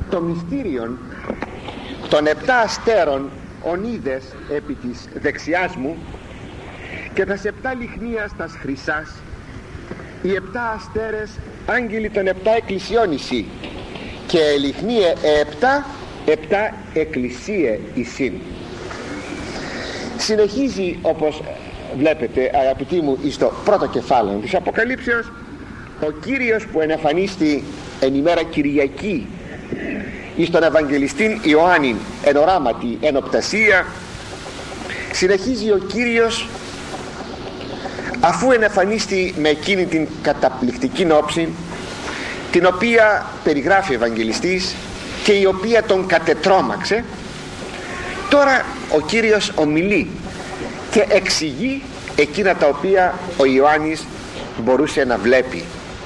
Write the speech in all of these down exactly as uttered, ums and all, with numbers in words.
το μυστήριον των επτά αστέρων ονίδες επί της δεξιάς μου και τας επτά λιχνίας τας χρυσάς, οι επτά αστέρες άγγελοι των επτά εκκλησιών εισί, και λιχνίε επτά επτά εκκλησίε εισίν. Συνεχίζει, όπως βλέπετε αγαπητοί μου, στο πρώτο κεφάλαιο της Αποκαλύψεως, ο Κύριος που ενεφανίστη εν ημέρα Κυριακή εις τον Ευαγγελιστήν Ιωάννην εν οράματι εν οπτασία. Συνεχίζει ο Κύριος, αφού ενεφανίστη με εκείνη την καταπληκτική όψη, την οποία περιγράφει ο Ευαγγελιστής και η οποία τον κατετρώμαξε, τώρα ο Κύριος ομιλεί και εξηγεί εκείνα τα οποία ο Ιωάννης μπορούσε να βλέπει,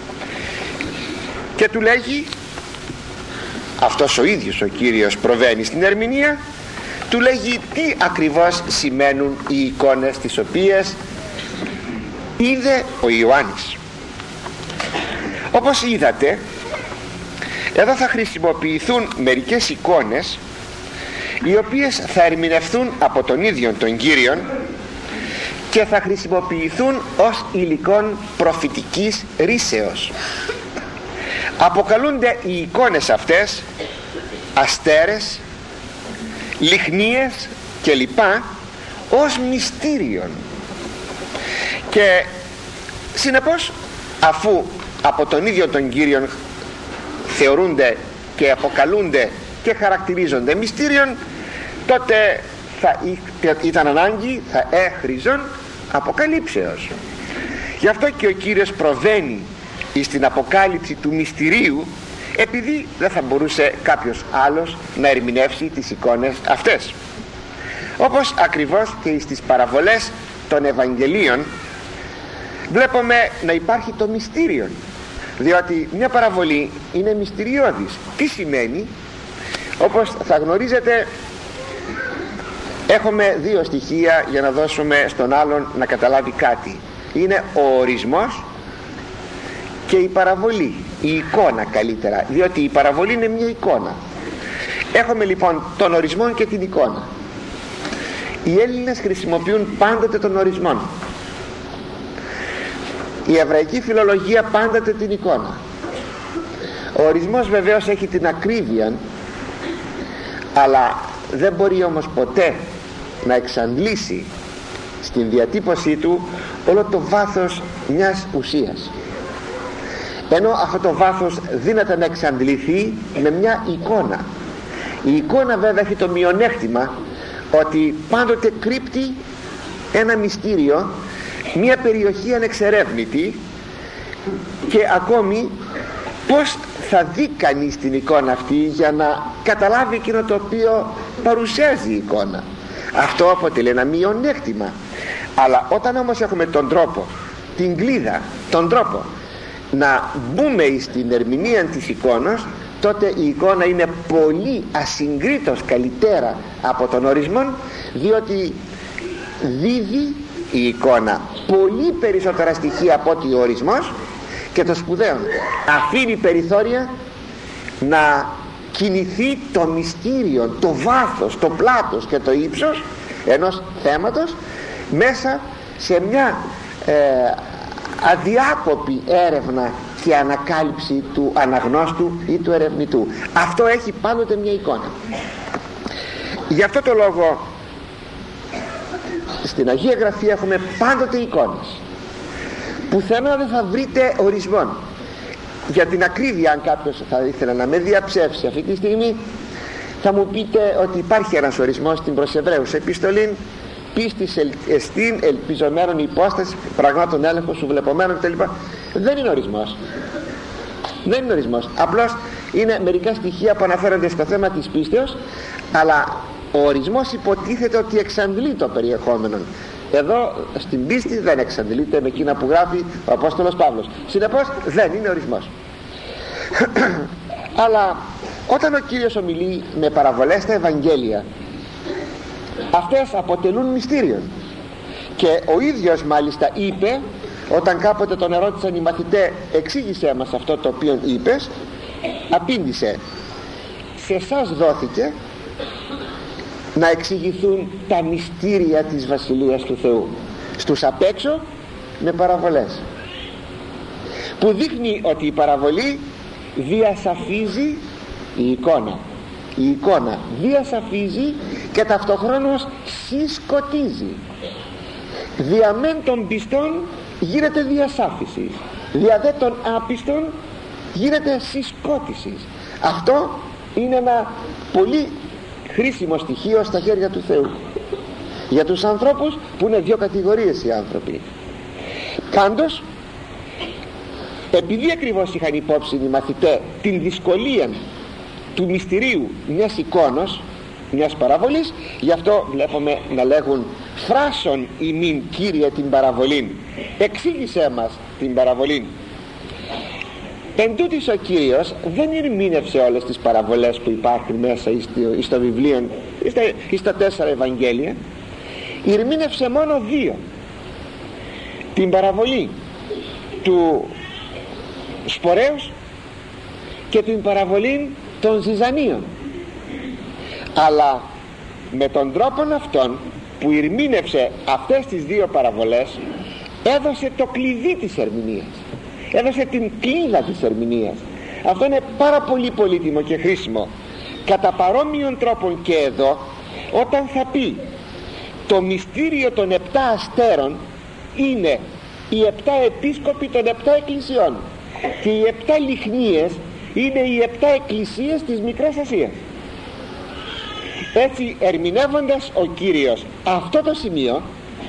και του λέγει, αυτός ο ίδιος ο Κύριος προβαίνει στην ερμηνεία, του λέγει τι ακριβώς σημαίνουν οι εικόνες τις οποίες είδε ο Ιωάννης. Όπως είδατε, εδώ θα χρησιμοποιηθούν μερικές εικόνες οι οποίες θα ερμηνευθούν από τον ίδιο τον Κύριον και θα χρησιμοποιηθούν ως υλικών προφητικής ρήσεως. Αποκαλούνται οι εικόνες αυτές αστέρες, λιχνίες και λοιπά ως μυστήριον, και συνεπώς αφού από τον ίδιο τον Κύριον θεωρούνται και αποκαλούνται και χαρακτηρίζονται μυστήριον, τότε θα ήταν ανάγκη, θα έχριζον αποκαλύψεως. Γι' αυτό και ο Κύριος προβαίνει στην αποκάλυψη του μυστηρίου, επειδή δεν θα μπορούσε κάποιος άλλος να ερμηνεύσει τις εικόνες αυτές. Όπως ακριβώς και στις παραβολές των Ευαγγελίων βλέπουμε να υπάρχει το μυστήριο, διότι μια παραβολή είναι μυστηριώδης. Τι σημαίνει? Όπως θα γνωρίζετε, έχουμε δύο στοιχεία για να δώσουμε στον άλλον να καταλάβει κάτι. Είναι ο ορισμός και η παραβολή, η εικόνα καλύτερα, διότι η παραβολή είναι μια εικόνα. Έχουμε λοιπόν τον ορισμό και την εικόνα. Οι Έλληνες χρησιμοποιούν πάντοτε τον ορισμό, η εβραϊκή φιλολογία πάντοτε την εικόνα. Ο ορισμός βεβαίως έχει την ακρίβεια, αλλά δεν μπορεί όμως ποτέ να εξαντλήσει στην διατύπωσή του όλο το βάθος μιας ουσίας, ενώ αυτό το βάθος δύναται να εξαντληθεί με μια εικόνα. Η εικόνα βέβαια έχει το μειονέκτημα ότι πάντοτε κρύπτει ένα μυστήριο, μια περιοχή ανεξερεύνητη, και ακόμη πως θα δει κανείς την εικόνα αυτή για να καταλάβει εκείνο το οποίο παρουσιάζει η εικόνα. Αυτό αποτελεί ένα μειονέκτημα. Αλλά όταν όμως έχουμε τον τρόπο, την κλίδα, τον τρόπο να μπούμε στην ερμηνεία της εικόνας, τότε η εικόνα είναι πολύ ασυγκρίτως καλύτερα από τον ορισμό, διότι δίδει η εικόνα πολύ περισσότερα στοιχεία από ότι ο ορισμός, και το σπουδαίο, αφήνει περιθώρια να κινηθεί το μυστήριο, το βάθος, το πλάτος και το ύψος ενός θέματος μέσα σε μια ε, αδιάκοπη έρευνα και ανακάλυψη του αναγνώστου ή του ερευνητού. Αυτό έχει πάντοτε μια εικόνα. Γι' αυτό το λόγο στην Αγία Γραφή έχουμε πάντοτε εικόνες. Πουθενά δεν θα βρείτε ορισμό. Για την ακρίβεια, αν κάποιος θα ήθελε να με διαψεύσει αυτή τη στιγμή, θα μου πείτε ότι υπάρχει ένας ορισμός στην προς Εβραίους επιστολή: πίστης εστίν ελπιζομένων υπόσταση πραγμάτων έλεγχος σου βλεπομένων κτλ. Δεν είναι ορισμός. Δεν είναι ορισμός. Απλώς είναι μερικά στοιχεία που αναφέρονται στο θέμα της πίστεως, αλλά ο ορισμός υποτίθεται ότι εξαντλεί το περιεχόμενο. Εδώ στην πίστη δεν εξαντλείται με εκείνα που γράφει ο Απόστολος Παύλος. Συνεπώς δεν είναι ορισμός. Αλλά όταν ο Κύριος ομιλεί με παραβολές στα Ευαγγέλια, αυτές αποτελούν μυστήριο, και ο ίδιος μάλιστα είπε, όταν κάποτε τον ερώτησαν οι μαθητές, εξήγησέ μας αυτό το οποίο είπες, απήντησε: σε εσάς δόθηκε να εξηγηθούν τα μυστήρια της Βασιλείας του Θεού. Στους απ' έξω με παραβολές, που δείχνει ότι η παραβολή διασαφίζει η εικόνα. Η εικόνα διασαφίζει και ταυτοχρόνως συσκοτίζει. Δια μεν των πιστών γίνεται διασάφιση, δια δε των άπιστων γίνεται συσκότηση. Αυτό είναι ένα πολύ χρήσιμο στοιχείο στα χέρια του Θεού για τους ανθρώπους, που είναι δύο κατηγορίες οι άνθρωποι. Πάντως, επειδή ακριβώς είχαν υπόψη οι μαθητές την δυσκολία του μυστηρίου μιας εικόνος, μιας παραβολής, γι' αυτό βλέπουμε να λέγουν φράσον ημίν Κύριε την παραβολήν, εξήγησέ μας την παραβολήν. Εν τούτης ο Κύριος δεν ερμήνευσε όλες τις παραβολές που υπάρχουν μέσα στο βιβλίο, στα τέσσερα Ευαγγέλια. Ερμήνευσε μόνο δύο: την παραβολή του σπορέως και την παραβολή των ζυζανίων. Αλλά με τον τρόπο αυτόν που ερμήνευσε αυτές τις δύο παραβολές, έδωσε το κλειδί της ερμηνείας, έδωσε την κλίδα της ερμηνείας. Αυτό είναι πάρα πολύ πολύτιμο και χρήσιμο. Κατά παρόμοιον τρόπον και εδώ, όταν θα πει το μυστήριο των επτά αστέρων είναι οι επτά επίσκοποι των επτά εκκλησιών, και οι επτά λιχνίες είναι οι επτά εκκλησίες της Μικράς Ασίας. Έτσι, ερμηνεύοντας ο Κύριος αυτό το σημείο,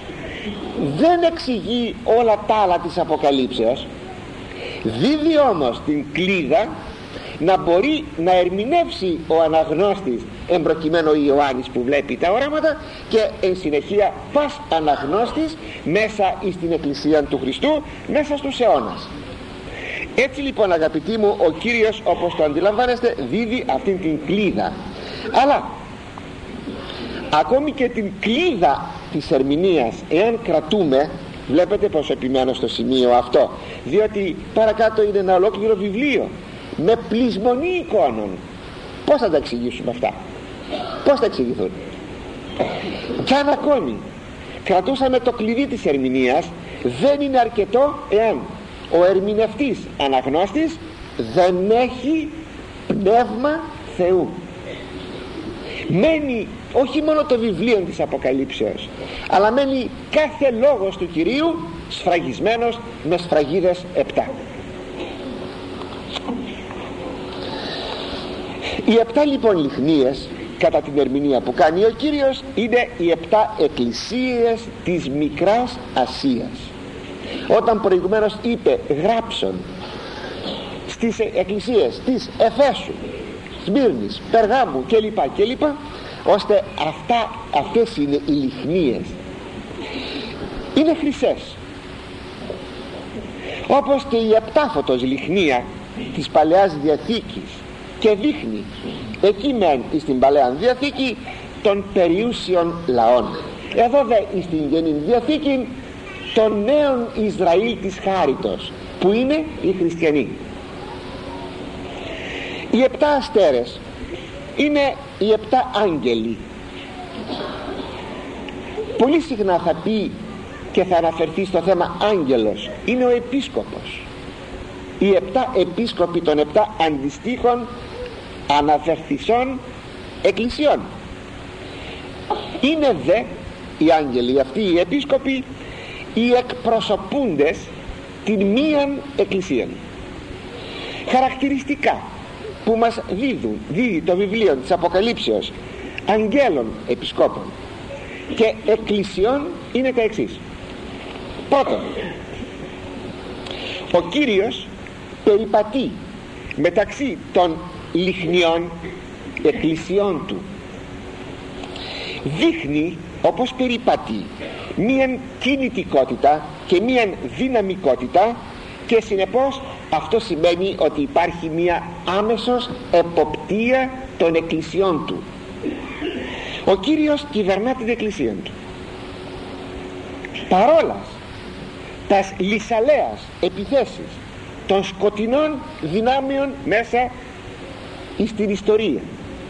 δεν εξηγεί όλα τα άλλα της Αποκαλύψεως, δίδει όμως την κλίδα να μπορεί να ερμηνεύσει ο αναγνώστης, εμπροκειμένο Ιωάννης που βλέπει τα οράματα, και εν συνεχεία πας αναγνώστης μέσα στην Εκκλησία του Χριστού, μέσα στους αιώνας. Έτσι λοιπόν, αγαπητοί μου, ο Κύριος, όπως το αντιλαμβάνεστε, δίδει αυτήν την κλίδα. Αλλά ακόμη και την κλίδα της ερμηνείας, εάν κρατούμε, βλέπετε πως επιμένω στο σημείο αυτό, διότι παρακάτω είναι ένα ολόκληρο βιβλίο με πλεισμονή εικόνων. Πώς θα τα εξηγήσουμε αυτά, πώς θα εξηγηθούν? Κι αν ακόμη κρατούσαμε το κλειδί της ερμηνείας, δεν είναι αρκετό εάν ο ερμηνευτής αναγνώστης δεν έχει πνεύμα Θεού. Μένει όχι μόνο το βιβλίο της Αποκαλύψεως, αλλά μένει κάθε λόγος του Κυρίου σφραγισμένος με σφραγίδες επτά. Οι επτά λοιπόν λιχνίες, κατά την ερμηνεία που κάνει ο Κύριος, είναι οι επτά εκκλησίες της Μικράς Ασίας. Όταν προηγουμένως είπε γράψον στις εκκλησίες της Εφέσου, Σμύρνης, Περγάμου κλπ, κλπ, ώστε αυτά, αυτές είναι οι λιχνίες. Είναι χρυσές, όπως και η επτάφωτος λιχνία της Παλαιάς Διαθήκης, και δείχνει εκεί μεν στην Παλαιά Διαθήκη των περιούσιων λαών, εδώ δε στην Καινή Διαθήκη των νέων Ισραήλ της χάριτος, που είναι οι χριστιανοί. Οι επτά αστέρες είναι οι επτά άγγελοι. Πολύ συχνά θα πει και θα αναφερθεί στο θέμα άγγελος, είναι ο επίσκοπος. Οι επτά επίσκοποι των επτά αντιστοίχων αναφερθησών εκκλησιών. Είναι δε οι άγγελοι αυτοί, οι επίσκοποι, οι εκπροσωπούντες την μίαν εκκλησία. Χαρακτηριστικά που μας δίδουν, δίδει το βιβλίο της Αποκαλύψεως αγγέλων επισκόπων και εκκλησιών είναι τα εξής. Πρώτον, ο Κύριος περιπατεί μεταξύ των λιχνιών εκκλησιών του. Δείχνει, όπως περιπατεί, μίαν κινητικότητα και μίαν δυναμικότητα, και συνεπώς αυτό σημαίνει ότι υπάρχει μία άμεσος εποπτεία των εκκλησιών του. Ο Κύριος κυβερνά την εκκλησία του. Παρόλας τας λυσαλέας επιθέσεις των σκοτεινών δυνάμεων μέσα στην ιστορία,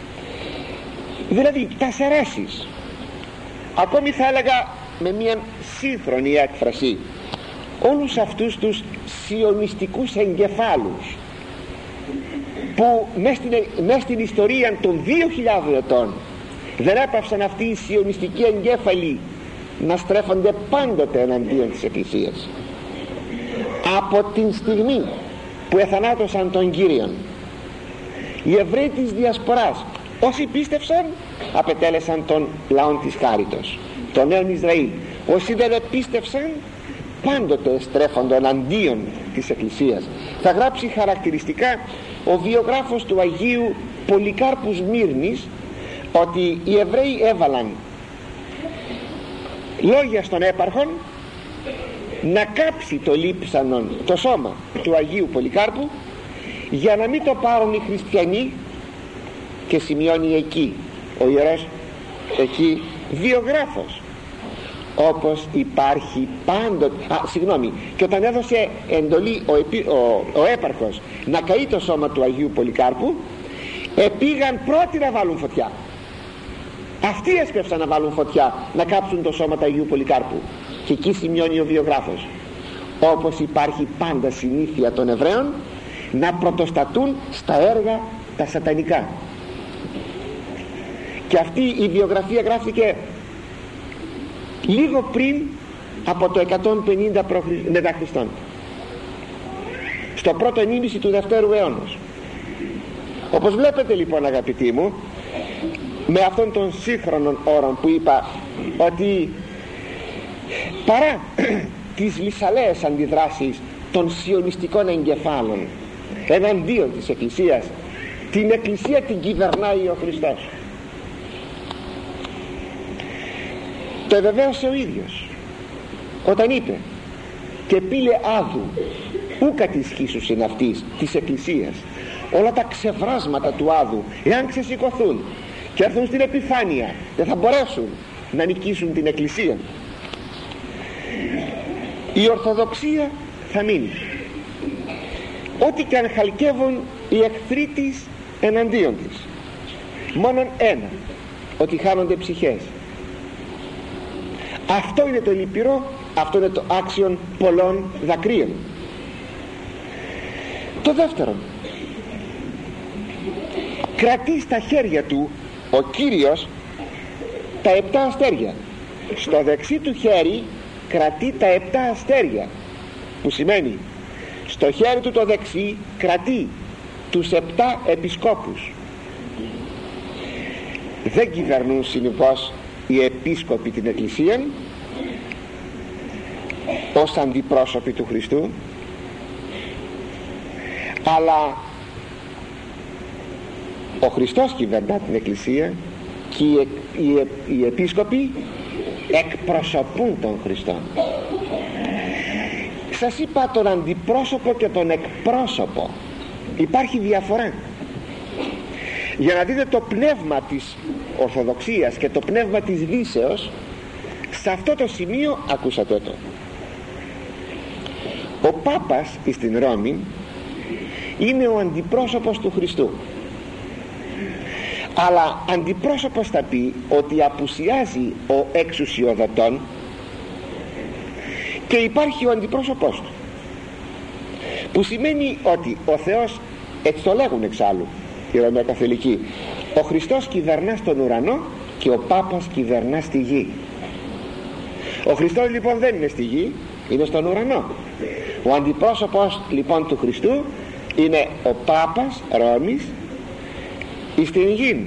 Δηλαδή τα αιρέσεις, ακόμη θα έλεγα με μια σύγχρονη έκφραση, όλους αυτούς τους σιωνιστικούς εγκεφάλους που μες στην, μες στην ιστορία των δύο χιλιάδων ετών δεν έπαυσαν αυτοί οι σιωνιστικοί εγκέφαλοι να στρέφονται πάντοτε εναντίον της Εκκλησίας. Από την στιγμή που εθανάτωσαν τον Κύριον, οι Εβραίοι της Διασποράς, όσοι πίστευσαν, απετέλεσαν τον λαό της χάριτος, τον νέον Ισραήλ. Όσοι δεν πίστευσαν, πάντοτε στρέφονται εναντίον της Εκκλησίας. Θα γράψει χαρακτηριστικά ο βιογράφος του Αγίου Πολυκάρπου Σμύρνης ότι οι Εβραίοι έβαλαν λόγια στον έπαρχον να κάψει το λείψανον, το σώμα του Αγίου Πολυκάρπου, για να μην το πάρουν οι χριστιανοί, και σημειώνει εκεί ο ιερός εκεί βιογράφος, όπως υπάρχει πάντοτε, α, συγγνώμη, και όταν έδωσε εντολή ο, επί, ο, ο έπαρχος να καεί το σώμα του Αγίου Πολυκάρπου, επήγαν πρώτοι να βάλουν φωτιά. Αυτοί έσκεψαν να βάλουν φωτιά, να κάψουν το σώμα του Αγίου Πολυκάρπου. Και εκεί σημειώνει ο βιογράφος, όπως υπάρχει πάντα συνήθεια των Εβραίων να πρωτοστατούν στα έργα τα σατανικά. Και αυτή η βιογραφία γράφτηκε λίγο πριν από το εκατόν πενήντα μετά Χριστόν, στο πρώτο ενήμιση του δευτέρου αιώνος. Όπως βλέπετε λοιπόν, αγαπητοί μου, με αυτόν τον σύγχρονον όρον που είπα, ότι παρά τις λυσαλαίες αντιδράσεις των σιωνιστικών εγκεφάλων εναντίον της Εκκλησίας, την Εκκλησία την κυβερνάει ο Χριστός. Το εβεβαίωσε ο ίδιος όταν είπε «Και πήλε άδου ούκα της χύσους είναι αυτής της Εκκλησίας». Όλα τα ξεβράσματα του άδου, εάν ξεσηκωθούν και έρθουν στην επιφάνεια, δεν θα μπορέσουν να νικήσουν την Εκκλησία. Η Ορθοδοξία θα μείνει, ό,τι και αν χαλκεύουν οι εχθροί της εναντίον της. Μόνον ένα, ότι χάνονται ψυχές. Αυτό είναι το λυπηρό, αυτό είναι το άξιον πολλών δακρύων. Το δεύτερο, κρατεί στα χέρια του ο Κύριος τα επτά αστέρια. Στο δεξί του χέρι κρατεί τα επτά αστέρια, που σημαίνει στο χέρι του το δεξί κρατεί τους επτά επισκόπους. Δεν κυβερνούν συνεπώς οι επίσκοποι την Εκκλησία ως αντιπρόσωποι του Χριστού, αλλά ο Χριστός κυβερνά την Εκκλησία και οι, οι, οι επίσκοποι εκπροσωπούν τον Χριστό. Σας είπα τον αντιπρόσωπο και τον εκπρόσωπο. Υπάρχει διαφορά. Για να δείτε το πνεύμα της Ορθοδοξίας και το πνεύμα της Δύσεως, σε αυτό το σημείο ακούσατε το. Ο Πάπας στην Ρώμη είναι ο αντιπρόσωπος του Χριστού, αλλά αντιπρόσωπος θα πει ότι απουσιάζει ο εξουσιοδοτών και υπάρχει ο αντιπρόσωπός του, που σημαίνει ότι ο Θεός, έτσι το λέγουν εξάλλου οι Ρωμαιοκαθολικοί, ο Χριστός κυβερνά στον ουρανό και ο Πάπας κυβερνά στη γη. Ο Χριστός λοιπόν δεν είναι στη γη, είναι στον ουρανό. Ο αντιπρόσωπος λοιπόν του Χριστού είναι ο Πάπας Ρώμης στην γη.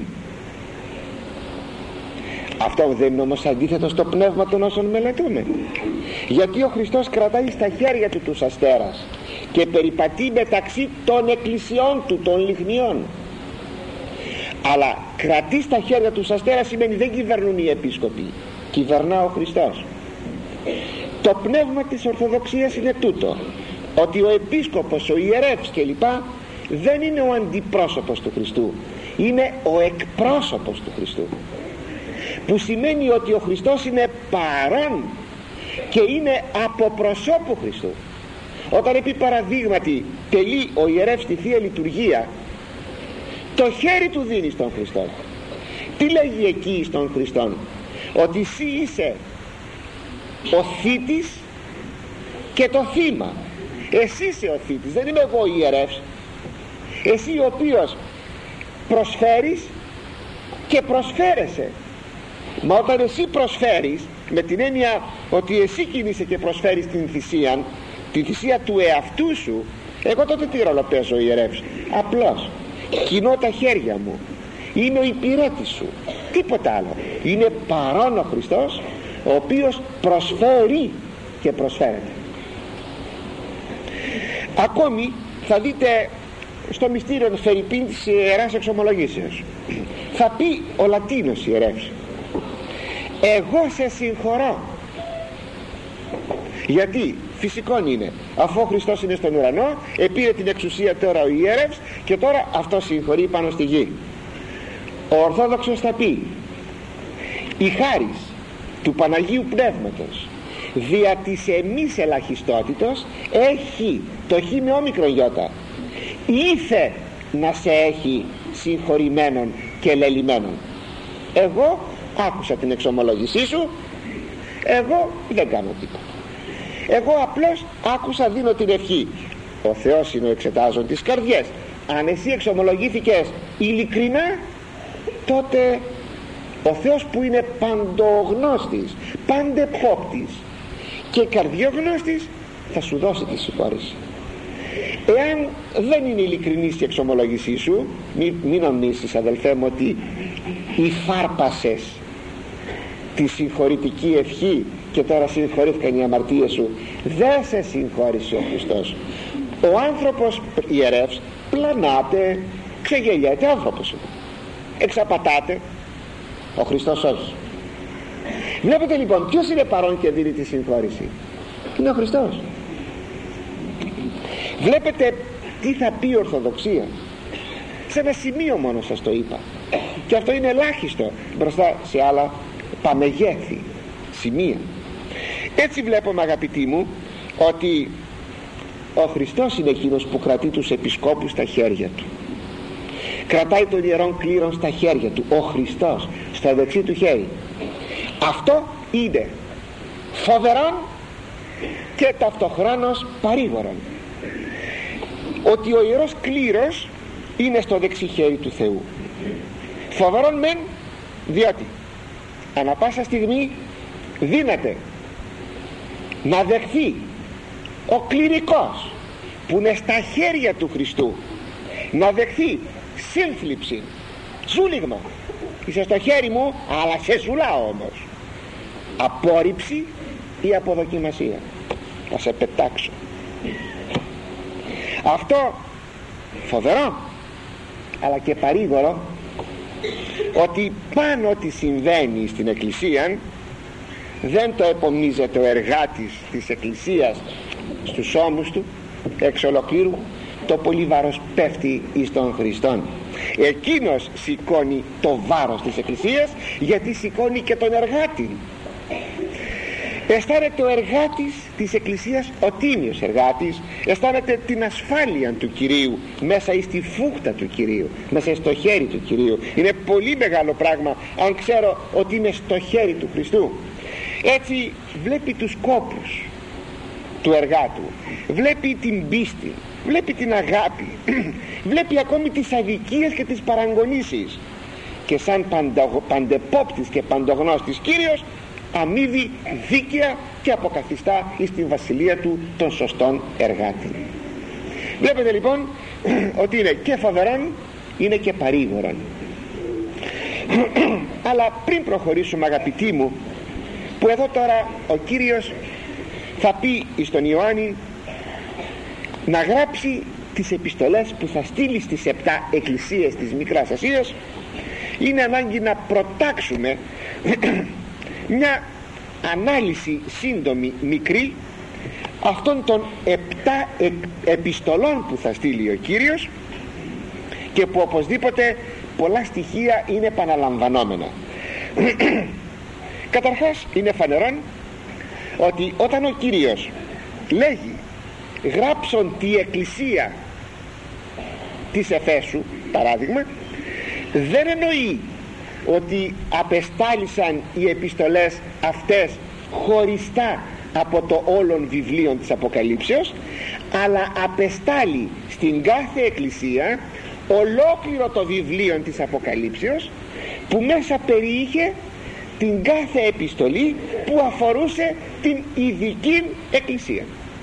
Αυτό δεν είναι όμως αντίθετο στο πνεύμα των όσων μελετούμε, γιατί ο Χριστός κρατάει στα χέρια του τους αστέρας και περιπατεί μεταξύ των εκκλησιών του, των λιχνιών. Αλλά κρατεί στα χέρια τους αστέρας σημαίνει δεν κυβερνούν οι επίσκοποι, κυβερνά ο Χριστός. Το πνεύμα της Ορθοδοξίας είναι τούτο, ότι ο επίσκοπος, ο ιερεύς κλπ δεν είναι ο αντιπρόσωπος του Χριστού, είναι ο εκπρόσωπος του Χριστού, που σημαίνει ότι ο Χριστός είναι παρόν και είναι από προσώπου Χριστού. Όταν επί παραδείγματι τελεί ο ιερεύς τη Θεία Λειτουργία, το χέρι του δίνει στον Χριστό Τι λέγει εκεί στον Χριστόν? Ότι εσύ είσαι ο θήτης και το θύμα. Εσύ είσαι ο θήτης, δεν είμαι εγώ ο ιερεύς. Εσύ ο οποίος προσφέρεις και προσφέρεσαι. Μα όταν εσύ προσφέρεις, με την έννοια ότι εσύ κινείσαι και προσφέρεις την θυσία, τη θυσία του εαυτού σου, εγώ τότε τι ρόλο παίζω ιερεύς? Απλώς κινώ τα χέρια μου, είμαι ο υπηρέτης σου, τίποτα άλλο. Είναι παρόν ο Χριστός, ο οποίος προσφέρει και προσφέρεται. Ακόμη θα δείτε στο μυστήριο φερειπίν της Ιεράς Εξομολογήσεως, θα πει ο Λατίνος ιερεύς, εγώ σε συγχωρώ. Γιατί φυσικόν είναι, αφού ο Χριστός είναι στον ουρανό, επήρε την εξουσία τώρα ο ιερεύς και τώρα αυτό συγχωρεί πάνω στη γη. Ο Ορθόδοξος θα πει, η χάρις του Παναγίου Πνεύματος δια της εμείς ελαχιστότητος έχει το χ με όμικρον γιώτα, ήθε να σε έχει συγχωρημένον και λελημένον. Εγώ άκουσα την εξομολόγησή σου, εγώ δεν κάνω τίποτα, εγώ απλώς άκουσα, δίνω την ευχή. Ο Θεός είναι ο εξετάζων της καρδιές. Αν εσύ εξομολογήθηκες ειλικρινά, τότε ο Θεός που είναι παντογνώστης, παντεπόπτης και καρδιογνώστης θα σου δώσει τη συγχώρεση. Εάν δεν είναι ειλικρινής η εξομολόγησή σου, μην, μην νομίσεις αδελφέ μου ότι υφάρπασες τη συγχωρητική ευχή και τώρα συγχωρήθηκαν οι αμαρτίες σου. Δεν σε συγχώρησε ο Χριστός. Ο άνθρωπος ιερεύς πλανάται, ξεγελιέται, άνθρωπος είναι, εξαπατάται. Ο Χριστός όχι. Βλέπετε λοιπόν ποιος είναι παρόν και δίνει τη συγχώρηση? Είναι ο Χριστός. Βλέπετε τι θα πει η Ορθοδοξία? Σε ένα σημείο μόνο σας το είπα, και αυτό είναι ελάχιστο μπροστά σε άλλα παμεγέθη σημεία. Έτσι βλέπουμε αγαπητοί μου ότι ο Χριστός είναι εκείνος που κρατεί τους επισκόπους στα χέρια του, κρατάει τον ιερόν κλήρον στα χέρια του. Ο Χριστός στα δεξί του χέρι. Αυτό είναι φοβερόν και ταυτοχρόνως παρήγορον, ότι ο ιερός κλήρος είναι στο δεξί χέρι του Θεού. Φοβερόν μεν, διότι ανά πάσα στιγμή δύναται να δεχθεί ο κληρικός που είναι στα χέρια του Χριστού, να δεχθεί σύνθλιψη, ζούλιγμα. Είσαι στο χέρι μου αλλά σε ζουλάω όμως. Απόρριψη ή αποδοκιμασία, θα σε πετάξω. Αυτό φοβερό αλλά και παρήγορο, ότι πάνω ό,τι συμβαίνει στην Εκκλησία δεν το επομίζεται ο εργάτης της Εκκλησίας στους ώμους του εξ ολοκλήρου, το πολύ βάρος πέφτει εις τον Χριστόν. Εκείνος σηκώνει το βάρος της Εκκλησίας, γιατί σηκώνει και τον εργάτη. Αισθάνεται ο εργάτης της Εκκλησίας, ο τίμιος εργάτης, αισθάνεται την ασφάλεια του Κυρίου μέσα στη φούχτα του Κυρίου, μέσα στο χέρι του Κυρίου. Είναι πολύ μεγάλο πράγμα αν ξέρω ότι είμαι στο χέρι του Χριστού. Έτσι βλέπει τους κόπους του εργάτου, βλέπει την πίστη, βλέπει την αγάπη, βλέπει ακόμη τις αδικίες και τις παραγωνίσεις, και σαν παντεπόπτης και παντογνώστης Κύριος αμείβει δίκαια και αποκαθιστά εις την βασιλεία του των σωστών εργάτη. Βλέπετε λοιπόν ότι είναι και φοβερόν, είναι και παρήγορον. Αλλά πριν προχωρήσουμε αγαπητοί μου, που εδώ τώρα ο Κύριος θα πει εις τον Ιωάννη να γράψει τις επιστολές που θα στείλει στις επτά εκκλησίες της Μικράς Ασίας, είναι ανάγκη να προτάξουμε μια ανάλυση σύντομη, μικρή, αυτών των επτά επιστολών που θα στείλει ο Κύριος, και που οπωσδήποτε πολλά στοιχεία είναι επαναλαμβανόμενα. Καταρχάς είναι φανερόν ότι όταν ο Κύριος λέγει γράψον τη εκκλησία της Εφέσου παράδειγμα, δεν εννοεί ότι απεστάλησαν οι επιστολές αυτές χωριστά από το όλον βιβλίο της Αποκαλύψεως, αλλά απεστάλει στην κάθε εκκλησία ολόκληρο το βιβλίο της Αποκαλύψεως, που μέσα περιείχε την κάθε επιστολή που αφορούσε την ειδική εκκλησία.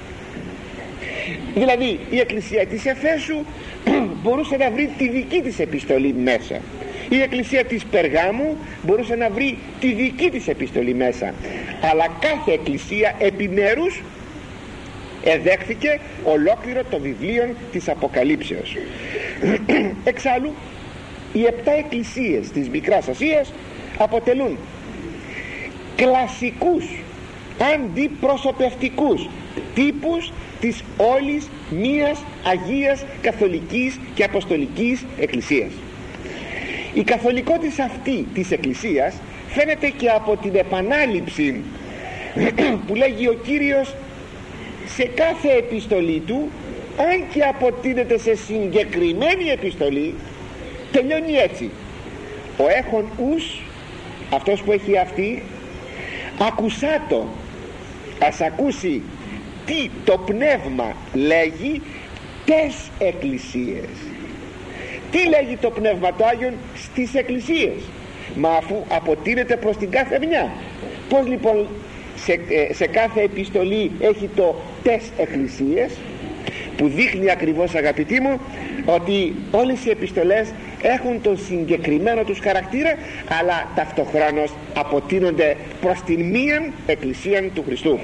Δηλαδή η εκκλησία της Εφέσου μπορούσε να βρει τη δική της επιστολή μέσα, η εκκλησία της Περγάμου μπορούσε να βρει τη δική της επιστολή μέσα, αλλά κάθε εκκλησία επιμέρους εδέχθηκε ολόκληρο το βιβλίο της Αποκαλύψεως. Εξάλλου οι επτά εκκλησίες της Μικράς Ασίας αποτελούν κλασικούς αντιπροσωπευτικούς τύπους της όλης μίας Αγίας Καθολικής και Αποστολικής Εκκλησίας. Η καθολικότητα αυτή της Εκκλησίας φαίνεται και από την επανάληψη που λέγει ο Κύριος σε κάθε επιστολή του, αν και αποτείνεται σε συγκεκριμένη επιστολή, τελειώνει έτσι: ο έχων ους, αυτός που έχει αυτή, ακουσάτο, ας ακούσει τι το Πνεύμα λέγει τες εκκλησίες. Τι λέγει το Πνεύμα το Άγιον στις εκκλησίες? Μα αφού αποτείνεται προς την κάθε μια, πως λοιπόν σε, σε κάθε επιστολή έχει το τες εκκλησίες, που δείχνει ακριβώς, αγαπητοί μου, ότι όλες οι επιστολές έχουν τον συγκεκριμένο τους χαρακτήρα, αλλά ταυτοχρόνως αποτείνονται προς την μίαν εκκλησία του Χριστού.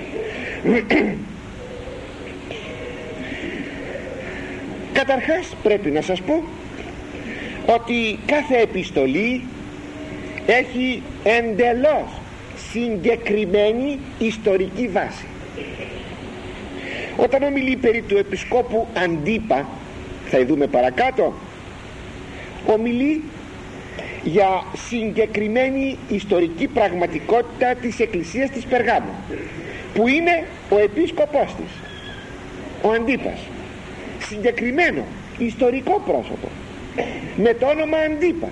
Καταρχάς πρέπει να σας πω ότι κάθε επιστολή έχει εντελώς συγκεκριμένη ιστορική βάση. Όταν ομιλεί περί του επισκόπου Αντίπα, θα δούμε παρακάτω, ομιλεί για συγκεκριμένη ιστορική πραγματικότητα της εκκλησίας της Περγάμου, που είναι ο επίσκοπός της, ο Αντίπας. Συγκεκριμένο ιστορικό πρόσωπο με το όνομα Αντίπας.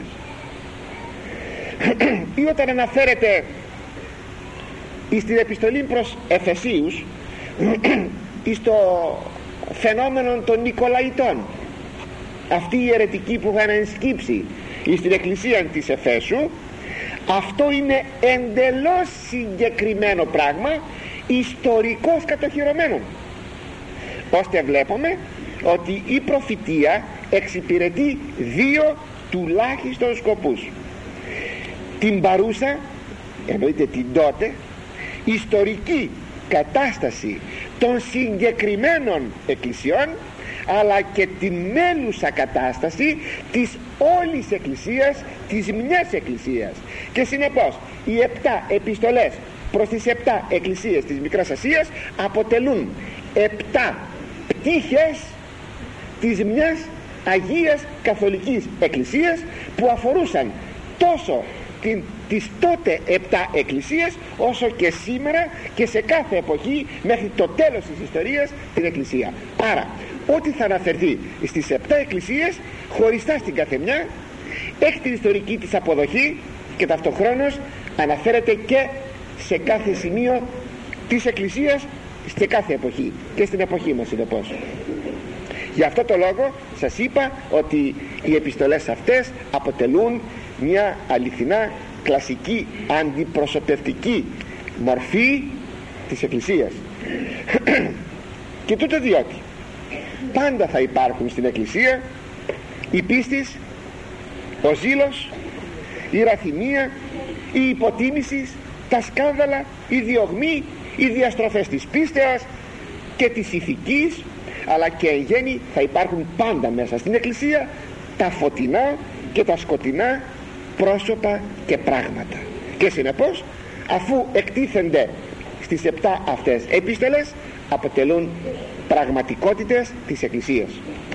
Ή όταν αναφέρεται στην επιστολή προς Εφεσίους στο φαινόμενο των Νικολαϊτών, αυτή η αιρετική που είχαν ενσκύψει στην εκκλησία της Εφέσου, αυτό είναι εντελώς συγκεκριμένο πράγμα, ιστορικός κατοχυρωμένο, ώστε βλέπουμε ότι η προφητεία εξυπηρετεί δύο τουλάχιστον σκοπούς: την παρούσα, εννοείται την τότε, ιστορική κατάσταση των συγκεκριμένων εκκλησιών, αλλά και την μέλουσα κατάσταση της όλης εκκλησίας, της μιας εκκλησίας. Και συνεπώς οι επτά επιστολές προς τις επτά εκκλησίες της Μικράς Ασίας αποτελούν επτά πτύχες της μιας Αγίας Καθολικής Εκκλησίας, που αφορούσαν τόσο την, τις τότε επτά εκκλησίες, όσο και σήμερα και σε κάθε εποχή μέχρι το τέλος της ιστορίας την εκκλησία. Άρα ό,τι θα αναφερθεί στις επτά εκκλησίες χωριστά στην καθεμιά έχει την ιστορική της αποδοχή, και ταυτοχρόνως αναφέρεται και σε κάθε σημείο της εκκλησίας σε κάθε εποχή, και στην εποχή μας συνεπώς. Γι' αυτό το λόγο σας είπα ότι οι επιστολές αυτές αποτελούν μια αληθινά κλασική αντιπροσωπευτική μορφή της Εκκλησίας. Και τούτο διότι πάντα θα υπάρχουν στην Εκκλησία η πίστης, ο ζήλος, η ραθυμία, η υποτίμηση, τα σκάνδαλα, η διωγμή, οι διαστροφές της πίστεως και της ηθικής, αλλά και εν γέννη θα υπάρχουν πάντα μέσα στην Εκκλησία τα φωτεινά και τα σκοτεινά πρόσωπα και πράγματα. Και συνεπώς, αφού εκτίθενται στις επτά αυτές επίστολες, αποτελούν πραγματικότητες της Εκκλησίας.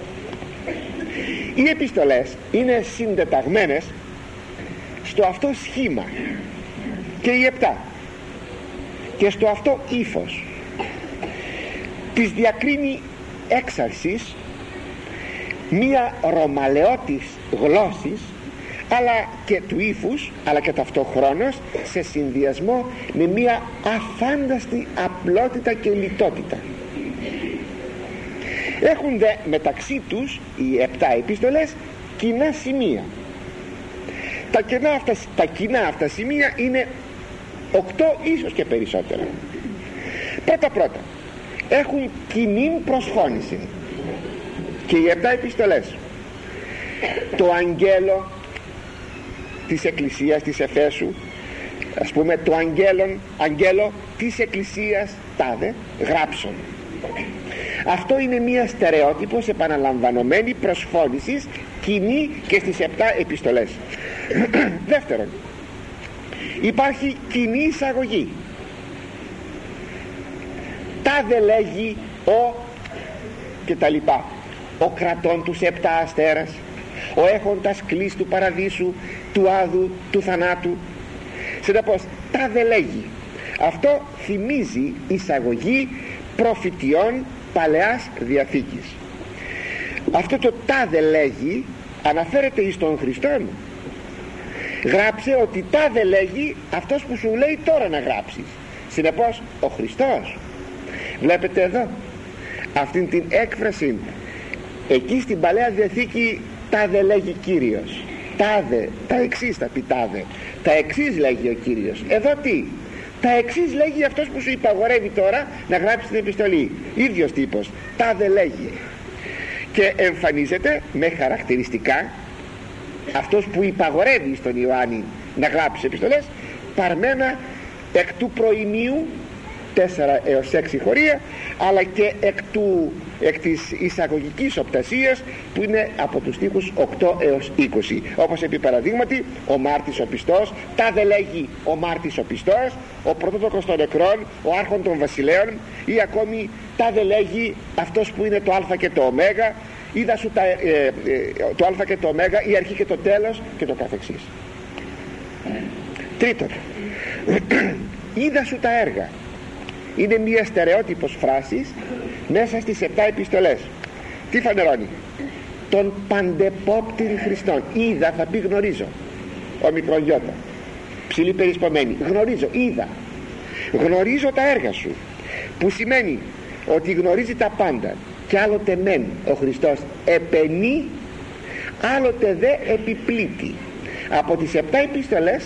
Οι επιστολές είναι συντεταγμένες στο αυτό σχήμα, και οι επτά, και στο αυτό ύφος. Τις διακρίνει έξαρσης μία ρωμαλαιότης γλώσσης, αλλά και του ύφους, αλλά και ταυτόχρονος σε συνδυασμό με μια αφάνταστη απλότητα και λιτότητα. Έχουν δε μεταξύ τους οι επτά επίστολες κοινά σημεία. Τα κοινά αυτά, τα κοινά αυτά σημεία είναι οκτώ, ίσως και περισσότερα. Πρώτα πρώτα έχουν κοινή προσφώνηση και οι επτά επιστολές. Το αγγέλο της Εκκλησίας της Εφέσου, ας πούμε, το αγγέλο, αγγέλο της Εκκλησίας τάδε γράψον. Αυτό είναι μια στερεότυπος επαναλαμβανωμένη προσφώνησης κοινή και στις επτά επιστολές. Δεύτερον, υπάρχει κοινή εισαγωγή. Τάδε λέγει ο και τα λοιπά, ο κρατών τους επτά αστέρας, ο έχοντας κλείσει του παραδείσου, του άδου, του θανάτου. Συνεπώς, τάδε λέγει. Αυτό θυμίζει εισαγωγή προφητιών Παλαιάς Διαθήκης. Αυτό το τάδε λέγει αναφέρεται εις τον Χριστόν. Γράψε ότι τάδε λέγει αυτός που σου λέει τώρα να γράψεις. Συνεπώς ο Χριστός. Βλέπετε εδώ αυτήν την έκφραση. Εκεί στην Παλαιά Διαθήκη τάδε λέγει Κύριος, τάδε, τα εξής θα πει τάδε, τα εξής λέγει ο Κύριος. Εδώ τι? Τα εξής λέγει αυτός που σου υπαγορεύει τώρα να γράψει την επιστολή. Ίδιος τύπος, τάδε λέγει. Και εμφανίζεται με χαρακτηριστικά αυτός που υπαγορεύει στον Ιωάννη να γράψει επιστολές, παρμένα εκ του προημίου τέσσερα έως έξι χωρία, αλλά και εκ, του, εκ της εισαγωγικής οπτασίας που είναι από τους στίχους οκτώ έως είκοσι, όπως επί παραδείγματι ο Μάρτης ο πιστός, τάδε λέγει ο Μάρτης ο πιστός, ο πρωτότοκος των νεκρών, ο άρχον των βασιλέων, ή ακόμη τάδε λέγει αυτός που είναι το α και το ω, είδα σου τα, ε, ε, το α και το ω, η αρχή και το τέλος και το καθεξής. Τρίτον, είδα σου τα έργα. Είναι μια στερεότυπος φράσης μέσα στις επτά επιστολές. Τι φανερώνει? Τον παντεπόπτην Χριστόν. Είδα θα πει γνωρίζω. Ο μικρογιώτα, ψηλή περισπομένη. Γνωρίζω, είδα. Γνωρίζω τα έργα σου, που σημαίνει ότι γνωρίζει τα πάντα. Και άλλοτε μεν ο Χριστός επενεί, άλλοτε δε επιπλήττει. Από τις επτά επιστολές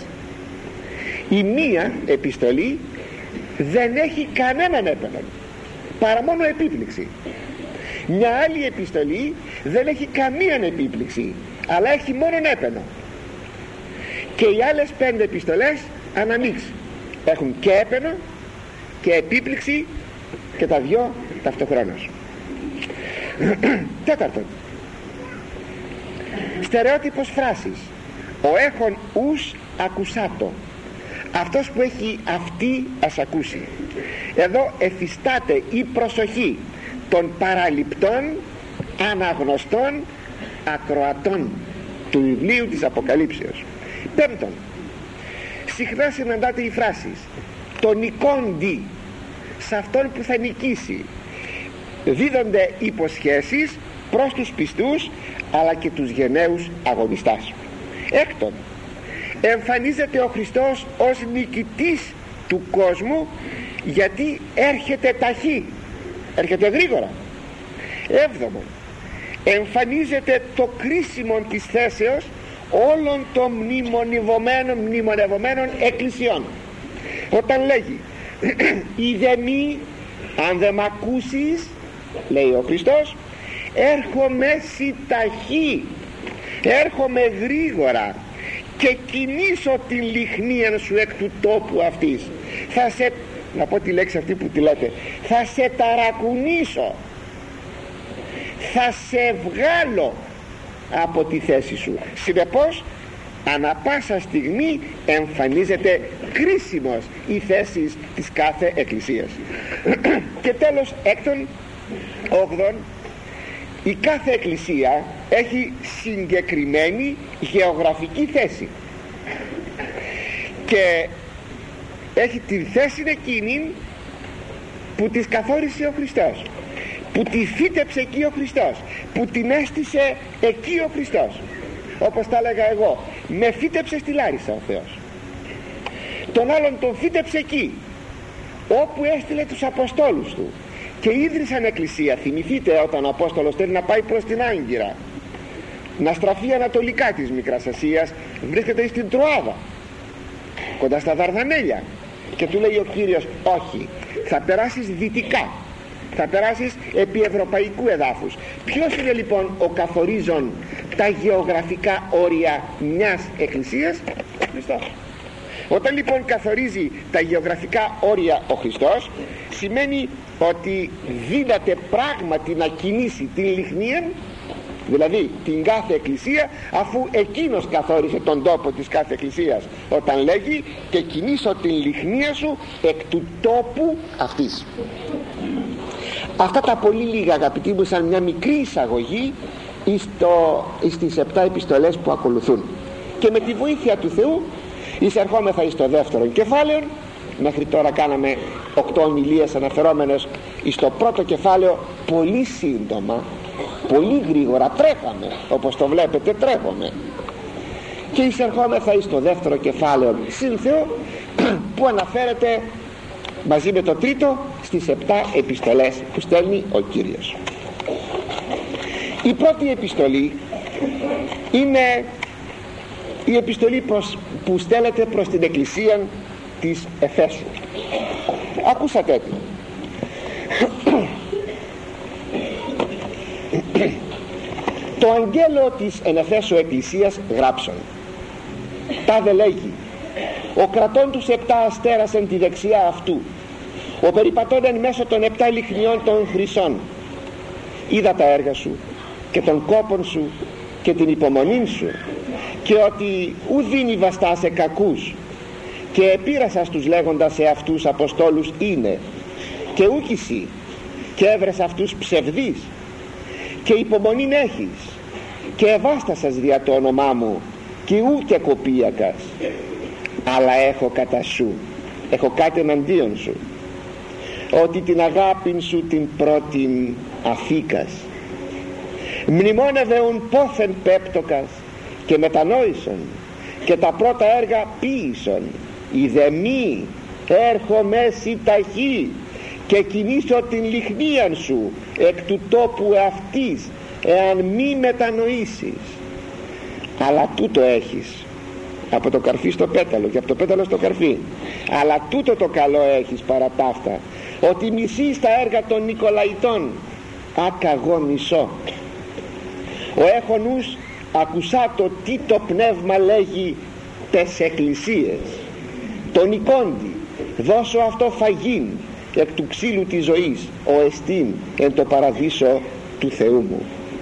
η μία επιστολή δεν έχει κανέναν έπαινο, παρά μόνο επίπληξη. Μια άλλη επιστολή δεν έχει καμίαν επίπληξη, αλλά έχει μόνο έπαινο. Και οι άλλες πέντε επιστολές αναμίξει, έχουν και έπαινο και επίπληξη και τα δυο ταυτοχρόνως. Τέταρτον, στερεότυπος φράσης. Ο έχων ους ακουσάτο. Αυτός που έχει αυτή ας ακούσει. Εδώ εφιστάται η προσοχή των παραληπτών, αναγνωστών, ακροατών του βιβλίου της Αποκαλύψεως. Πέμπτον, συχνά συναντάται η φράση το νικόντι, σε αυτόν που θα νικήσει. Δίδονται υποσχέσεις προς τους πιστούς αλλά και τους γενναίους αγωνιστάς. Έκτον, εμφανίζεται ο Χριστός ως νικητής του κόσμου, γιατί έρχεται ταχύ, έρχεται γρήγορα. Έβδομον, εμφανίζεται το κρίσιμο της θέσεως όλων των μνημονευομένων, μνημονευομένων εκκλησιών, όταν λέγει είδε μη, αν δεν μ' ακούσεις, λέει ο Χριστός, έρχομαι σι ταχύ, έρχομαι γρήγορα και κινήσω την λιχνία σου εκ του τόπου αυτής. Θα σε, να πω τη λέξη αυτή που τη λέτε, θα σε ταρακουνήσω, θα σε βγάλω από τη θέση σου. Συνεπώς ανα πάσα στιγμή εμφανίζεται κρίσιμος η θέση της κάθε εκκλησίας. Και τέλος, έκτον, όγδον, η κάθε εκκλησία έχει συγκεκριμένη γεωγραφική θέση και έχει την θέση εκείνη που της καθόρισε ο Χριστός, που τη φύτεψε εκεί ο Χριστός, που την έστησε εκεί ο Χριστός. Όπως τα έλεγα εγώ, με φύτεψε στη Λάρισα ο Θεός, τον άλλον τον φύτεψε εκεί όπου έστειλε τους Αποστόλους του και ίδρυσαν εκκλησία. Θυμηθείτε όταν ο Απόστολος θέλει να πάει προς την Άγκυρα, να στραφεί ανατολικά της Μικράς Ασίας, βρίσκεται στην Τροάδα κοντά στα Δαρδανέλια, και του λέει ο Κύριος όχι, θα περάσεις δυτικά, θα περάσεις επί ευρωπαϊκού εδάφους. Ποιος είναι λοιπόν ο καθορίζον τα γεωγραφικά όρια μιας εκκλησίας? Ο Χριστός. Όταν λοιπόν καθορίζει τα γεωγραφικά όρια ο Χριστός, σημαίνει ότι δύναται πράγματι να κινήσει την λιχνία, δηλαδή την κάθε εκκλησία, αφού εκείνος καθόρισε τον τόπο της κάθε εκκλησίας, όταν λέγει και κινήσω την λιχνία σου εκ του τόπου αυτής. Αυτά τα πολύ λίγα, αγαπητοί μου, σαν μια μικρή εισαγωγή στο, στις επτά επιστολές που ακολουθούν, και με τη βοήθεια του Θεού εισερχόμεθα εις το δεύτερο κεφάλαιο. Μέχρι τώρα κάναμε οκτώ ομιλίες αναφερόμενες στο πρώτο κεφάλαιο, πολύ σύντομα, πολύ γρήγορα, τρέχαμε, όπως το βλέπετε τρέχουμε, και εισερχόμεθα εις το δεύτερο κεφάλαιο συν Θεό, που αναφέρεται μαζί με το τρίτο στις επτά επιστολές που στέλνει ο Κύριος. Η πρώτη επιστολή είναι η επιστολή προς, που στέλνεται προς την εκκλησία της Εφέσου. Ακούσατε τι. Το αγγέλο της εν Εφέσου εκκλησίας γράψον. Τάδε λέγει: ο κρατών τους επτά αστέρας εν τη δεξιά αυτού, ο περιπατών εν μέσω των επτά λιχνιών των χρυσών. Είδα τα έργα σου και των κόπων σου και την υπομονή σου, και ότι ου δίνει βαστά σε κακούς, και επίρασα στους λέγοντας σε αυτούς Αποστόλους είναι, και ούκ εσύ, και έβρες αυτούς ψευδείς, και υπομονήν έχεις, και εβάστασας δια το όνομά μου, και ούτε κοπίακας, αλλά έχω κατά σου, έχω κάτι εναντίον σου, ότι την αγάπην σου την πρώτην αφήκας. Μνημόνευε ουν πόθεν πέπτοκας, και μετανόησον, και τα πρώτα έργα ποίησον. Είδε μη έρχομαι σι ταχύ, και κινήσω την λιχνίαν σου εκ του τόπου αυτής, εάν μη μετανοήσεις. Αλλά τούτο έχεις, από το καρφί στο πέταλο και από το πέταλο στο καρφί, αλλά τούτο το καλό έχεις παρά ταύτα, ότι μισείς τα έργα των Νικολαϊτών. Άκαγω μισώ. Ο έχονους ακουσά το τι το πνεύμα λέγει τες εκκλησίες. Τον Νικόντι δώσω αυτό φαγήν εκ του ξύλου της ζωής, ο εστίν εν το παραδείσο του Θεού μου.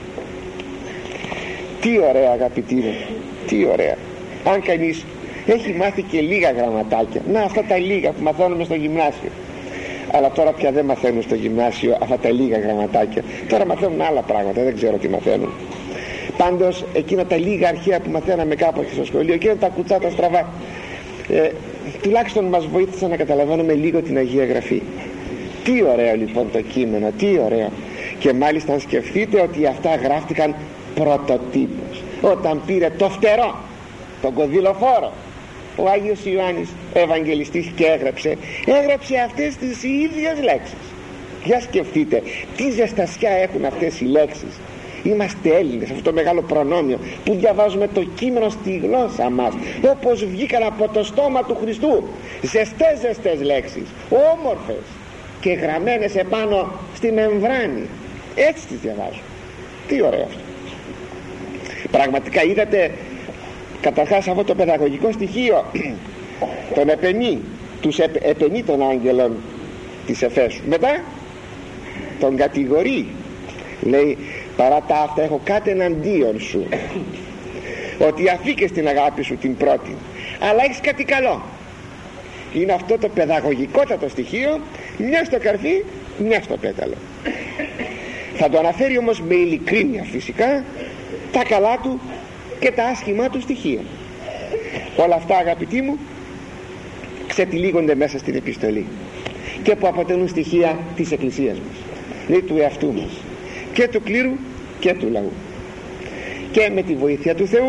Τι ωραία, αγαπητοί μου, τι ωραία. Αν κανείς έχει μάθει και λίγα γραμματάκια, να αυτά τα λίγα που μαθαίνουμε στο γυμνάσιο, αλλά τώρα πια δεν μαθαίνουν στο γυμνάσιο αυτά τα λίγα γραμματάκια, τώρα μαθαίνουν άλλα πράγματα, δεν ξέρω τι μαθαίνουν. Πάντως εκείνα τα λίγα αρχαία που μαθαίναμε κάπου στο σχολείο, εκείνα τα κουτσά τα στραβά, ε, τουλάχιστον μας βοήθησαν να καταλαβαίνουμε λίγο την Αγία Γραφή. Τι ωραίο λοιπόν το κείμενο, τι ωραίο. Και μάλιστα σκεφτείτε ότι αυτά γράφτηκαν πρωτοτύπως, όταν πήρε το φτερό, τον κονδυλοφόρο, ο Άγιος Ιωάννης Ευαγγελιστής, και έγραψε έγραψε αυτές τις ίδιες λέξεις. Για σκεφτείτε τι ζεστασιά έχουν αυτές οι λέξεις. Είμαστε Έλληνες, αυτό το μεγάλο προνόμιο που διαβάζουμε το κείμενο στη γλώσσα μας, όπως βγήκαν από το στόμα του Χριστού. Ζεστές ζεστές λέξεις, όμορφες και γραμμένες επάνω στη μεμβράνη. Έτσι τις διαβάζουμε. Τι ωραίο αυτό. Πραγματικά είδατε καταρχάς αυτό το παιδαγωγικό στοιχείο, τον επενεί, τους επενεί των άγγελων της Εφέσου. Μετά τον κατηγορεί, λέει παρά τα αυτά έχω κάτι εναντίον σου, ότι αφήκες την αγάπη σου την πρώτη, αλλά έχεις κάτι καλό. Είναι αυτό το παιδαγωγικότατο στοιχείο, μια στο καρφί, μια στο πέταλο. Θα το αναφέρει όμως με ειλικρίνεια φυσικά τα καλά του και τα άσχημά του στοιχεία. Όλα αυτά, αγαπητοί μου, ξετυλίγονται μέσα στην επιστολή και που αποτελούν στοιχεία της Εκκλησίας μας, δηλαδή του εαυτού μας, και του κλήρου και του λαού. Και με τη βοήθεια του Θεού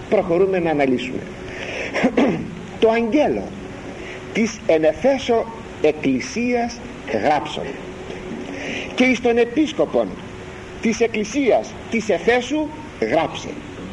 προχωρούμε να αναλύσουμε. Το αγγέλο της εν Εφέσω εκκλησίας γράψον και εις τον επίσκοπον της εκκλησίας της Εφέσου γράψε.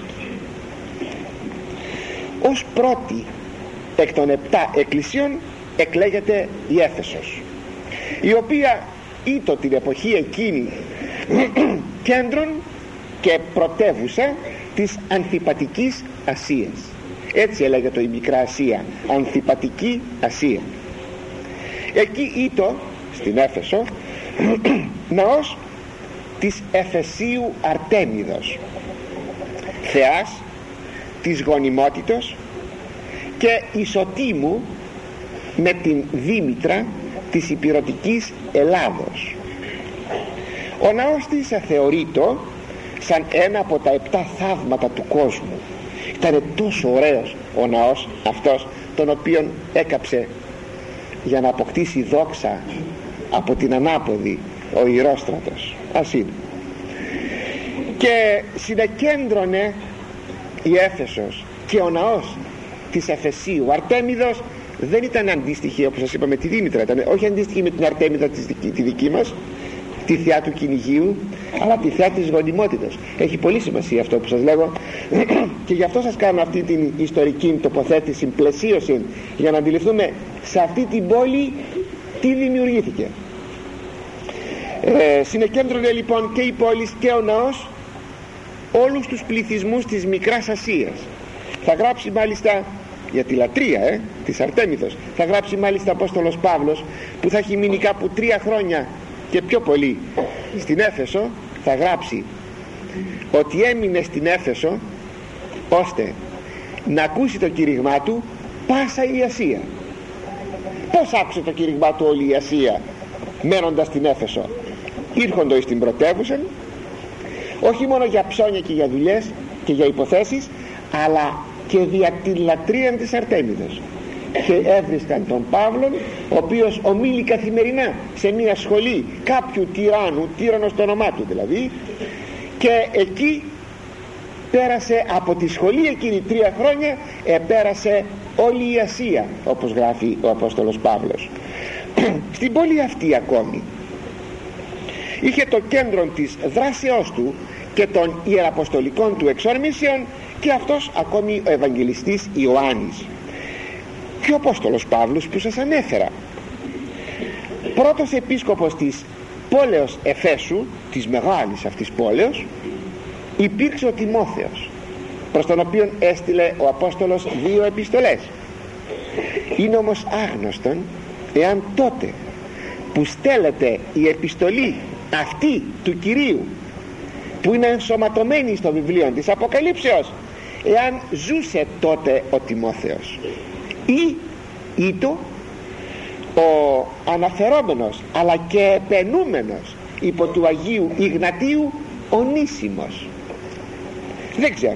Ως πρώτη εκ των επτά εκκλησίων εκλέγεται η Έφεσος, η οποία ήτο την εποχή εκείνη κέντρον και πρωτεύουσα της Ανθιπατικής Ασίας. Έτσι έλεγεται η Μικρά Ασία, Ανθιπατική Ασία. Εκεί ήτο στην Έφεσο ναός της Εφεσίου Αρτέμιδος, θεάς της γονιμότητος και ισοτήμου με την Δήμητρα της υπηρωτικής Ελλάδος. Ο ναός της θεωρείτο σαν ένα από τα επτά θαύματα του κόσμου. Ήταν τόσο ωραίος ο ναός αυτός, τον οποίον έκαψε για να αποκτήσει δόξα από την ανάποδη ο Ηρόστρατος. Ας είναι. Και συνεκέντρωνε η Έφεσος και ο ναός της Εφεσίου Αρτέμιδος δεν ήταν αντίστοιχη, όπως σας είπα, με τη Δήμητρα, ήταν όχι αντίστοιχη με την Αρτέμιδα της, τη δική μας, τη θεά του κυνηγίου, αλλά τη θεά της γονιμότητας. Έχει πολύ σημασία αυτό που σας λέγω και γι' αυτό σας κάνω αυτή την ιστορική τοποθέτηση, πλαισίωση, για να αντιληφθούμε σε αυτή την πόλη τι δημιουργήθηκε. ε, συνεκέντρωνε λοιπόν και η πόλη και ο ναός όλους τους πληθυσμούς της Μικράς Ασίας. Θα γράψει μάλιστα για τη λατρεία ε, της Αρτέμιδος, θα γράψει μάλιστα ο Απόστολος Παύλος, που θα έχει μείνει κάπου τρία χρόνια και πιο πολύ στην Έφεσο, θα γράψει ότι έμεινε στην Έφεσο ώστε να ακούσει το κήρυγμά του πάσα η Ασία. Πώς άκουσε το κήρυγμά του όλη η Ασία μένοντας στην Έφεσο? Ήρχοντο στην πρωτεύουσα, όχι μόνο για ψώνια και για δουλειές και για υποθέσεις, αλλά και δια τη λατρεία της Αρτέμιδος, και έβρισκαν τον Παύλον, ο οποίος ομίλει καθημερινά σε μια σχολή κάποιου τυράννου, τύραννο στο όνομά του δηλαδή, και εκεί πέρασε από τη σχολή εκείνη τρία χρόνια, επέρασε όλη η Ασία, όπως γράφει ο Απόστολος Παύλος. Στην πόλη αυτή ακόμη είχε το κέντρο της δράσεώς του και των ιεραποστολικών του εξορμήσεων και αυτός ακόμη ο Ευαγγελιστής Ιωάννης και ο Απόστολος Παύλος που σας ανέφερα. Πρώτος επίσκοπος της πόλεως Εφέσου, της μεγάλης αυτής πόλεως, υπήρξε ο Τιμόθεος, προς τον οποίον έστειλε ο Απόστολος δύο επιστολές. Είναι όμως άγνωστον εάν τότε που στέλνεται η επιστολή αυτή του Κυρίου, που είναι ενσωματωμένη στο βιβλίο της Αποκαλύψεως, εάν ζούσε τότε ο Τιμόθεος, ή ήτο ο αναφερόμενος αλλά και επενούμενος υπό του Αγίου Ιγνατίου Ονήσιμος. Δεν ξέρω.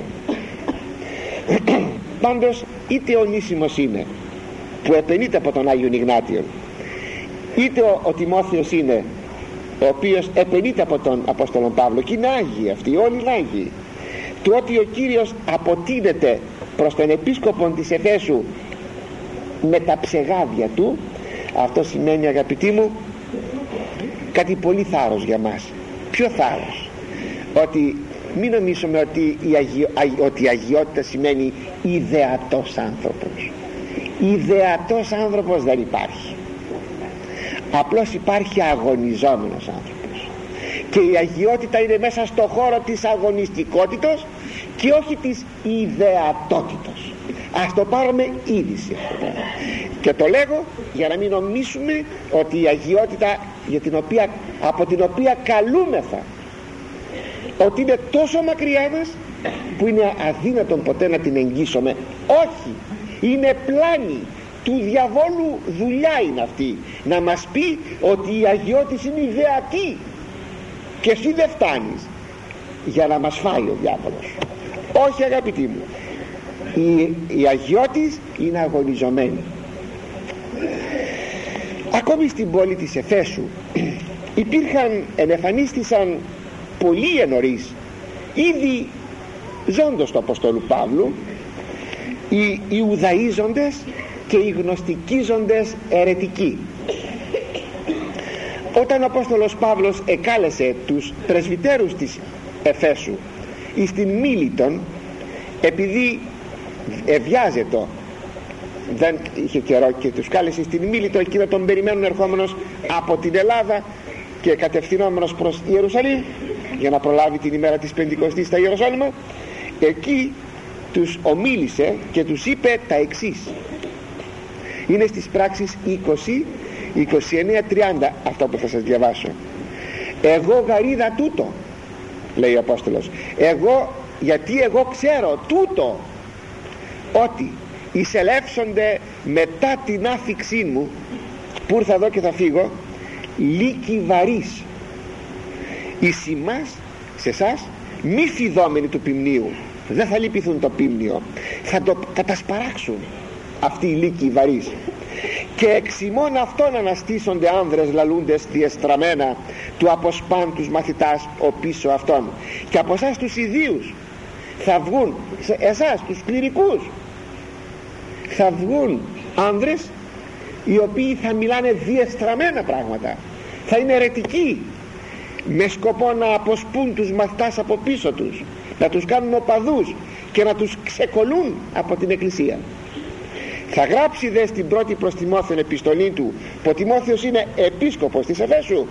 Πάντως είτε ο Ονήσιμος είναι που επενείται από τον Άγιο Ιγνάτιο, είτε ο, ο Τιμόθεος είναι ο οποίος επενείται από τον Απόστολο Παύλο, και είναι Άγιοι αυτοί, όλοι είναι Άγιοι, του ότι ο Κύριος αποτείνεται προς τον επίσκοπο της Εφέσου με τα ψεγάδια του, αυτό σημαίνει, αγαπητοί μου, κάτι πολύ θάρρος για μας. Ποιο θάρρος? Ότι μην νομίζουμε ότι η, αγιο, ότι η αγιότητα σημαίνει ιδεατός άνθρωπος. Ιδεατός άνθρωπος δεν υπάρχει. Απλώς υπάρχει αγωνιζόμενος άνθρωπος, και η αγιότητα είναι μέσα στο χώρο της αγωνιστικότητος και όχι της ιδεατότητος. Ας το πάρουμε είδηση αυτό, και το λέγω για να μην νομίσουμε ότι η αγιότητα για την οποία, από την οποία καλούμεθα, ότι είναι τόσο μακριά μας που είναι αδύνατον ποτέ να την εγγύσουμε. Όχι, είναι πλάνη του διαβόλου δουλειά είναι αυτή, να μας πει ότι η αγιότης είναι ιδεατή και εσύ δεν φτάνεις για να μας φάει ο διάβολος. Όχι, αγαπητοί μου, η, η αγιότης είναι αγωνιζομένη. Ακόμη στην πόλη της Εφέσου υπήρχαν, ενεφανίστησαν πολύ ενωρίς ήδη ζώντος του Αποστόλου Παύλου, οι Ιουδαίζοντες και οι γνωστικίζοντες αιρετικοί. Όταν ο Απόστολος Παύλος εκάλεσε τους πρεσβυτέρους της Εφέσου εις την Μίλητον, επειδή ευιάζετο, δεν είχε καιρό, και τους κάλεσε στην Μίλητο, εκεί να τον περιμένουν ερχόμενος από την Ελλάδα και κατευθυνόμενος προς Ιερουσαλήμ για να προλάβει την ημέρα της Πεντηκοστής στα Ιεροσόλυμα. Εκεί τους ομίλησε και τους είπε τα εξής. Είναι στις πράξεις είκοσι, είκοσι εννέα, τριάντα αυτό που θα σας διαβάσω. Εγώ γαρίδα τούτο, λέει ο Απόστολος, εγώ, γιατί εγώ ξέρω τούτο, ότι εισελεύσονται μετά την άφηξή μου, που ήρθα εδώ και θα φύγω, λύκοι βαρύς εις ημάς, σε εσάς, μη φιδόμενοι του ποιμνίου. Δεν θα λυπηθούν το ποίμνιο, θα το κατασπαράξουν αυτοί οι λύκοι βαρύς. Και εξ ημών αυτών αναστήσονται άνδρες λαλούντες διεστραμμένα του αποσπάν τους μαθητάς ο πίσω αυτών. Και από εσάς τους ιδίους θα βγουν, εσάς τους κληρικούς, θα βγουν άνδρες οι οποίοι θα μιλάνε διεστραμμένα πράγματα, θα είναι αιρετικοί, με σκοπό να αποσπούν τους μαθητάς από πίσω τους, να τους κάνουν οπαδούς και να τους ξεκολλούν από την Εκκλησία. Θα γράψει δε στην πρώτη προς Τιμόθεον επιστολή του, που ο Τιμόθεος είναι επίσκοπος της Εφέσου,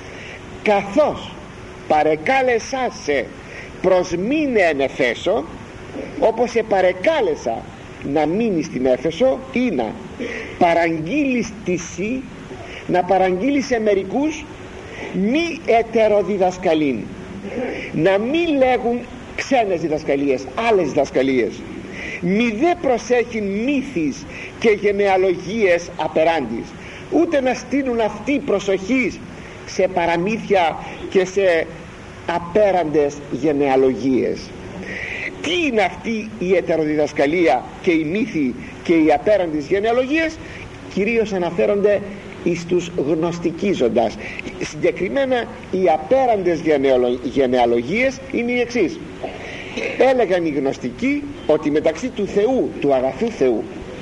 καθώς παρεκάλεσά σε προς μείνε εν Εφέσο, όπως σε παρεκάλεσα να μείνει στην Έφεσο, ή να παραγγείλεις τυσί, να παραγγείλεις σε μερικούς μη ετεροδιδασκαλήν, να μη λέγουν ξένες διδασκαλίες, άλλες διδασκαλίες, μη δε προσέχει μύθεις και γενεαλογίες απεράντης, ούτε να στείλουν αυτή προσοχής σε παραμύθια και σε απέραντες γενεαλογίες. Τι είναι αυτή η ετεροδιδασκαλία και η μύθη και οι απέραντες γενεαλογίες? Κυρίως αναφέρονται εις τους γνωστικίζοντας. Συγκεκριμένα οι απέραντες γενεαλογίες είναι οι εξής. Έλεγαν οι γνωστικοί ότι μεταξύ του Θεού, του αγαθού Θεού,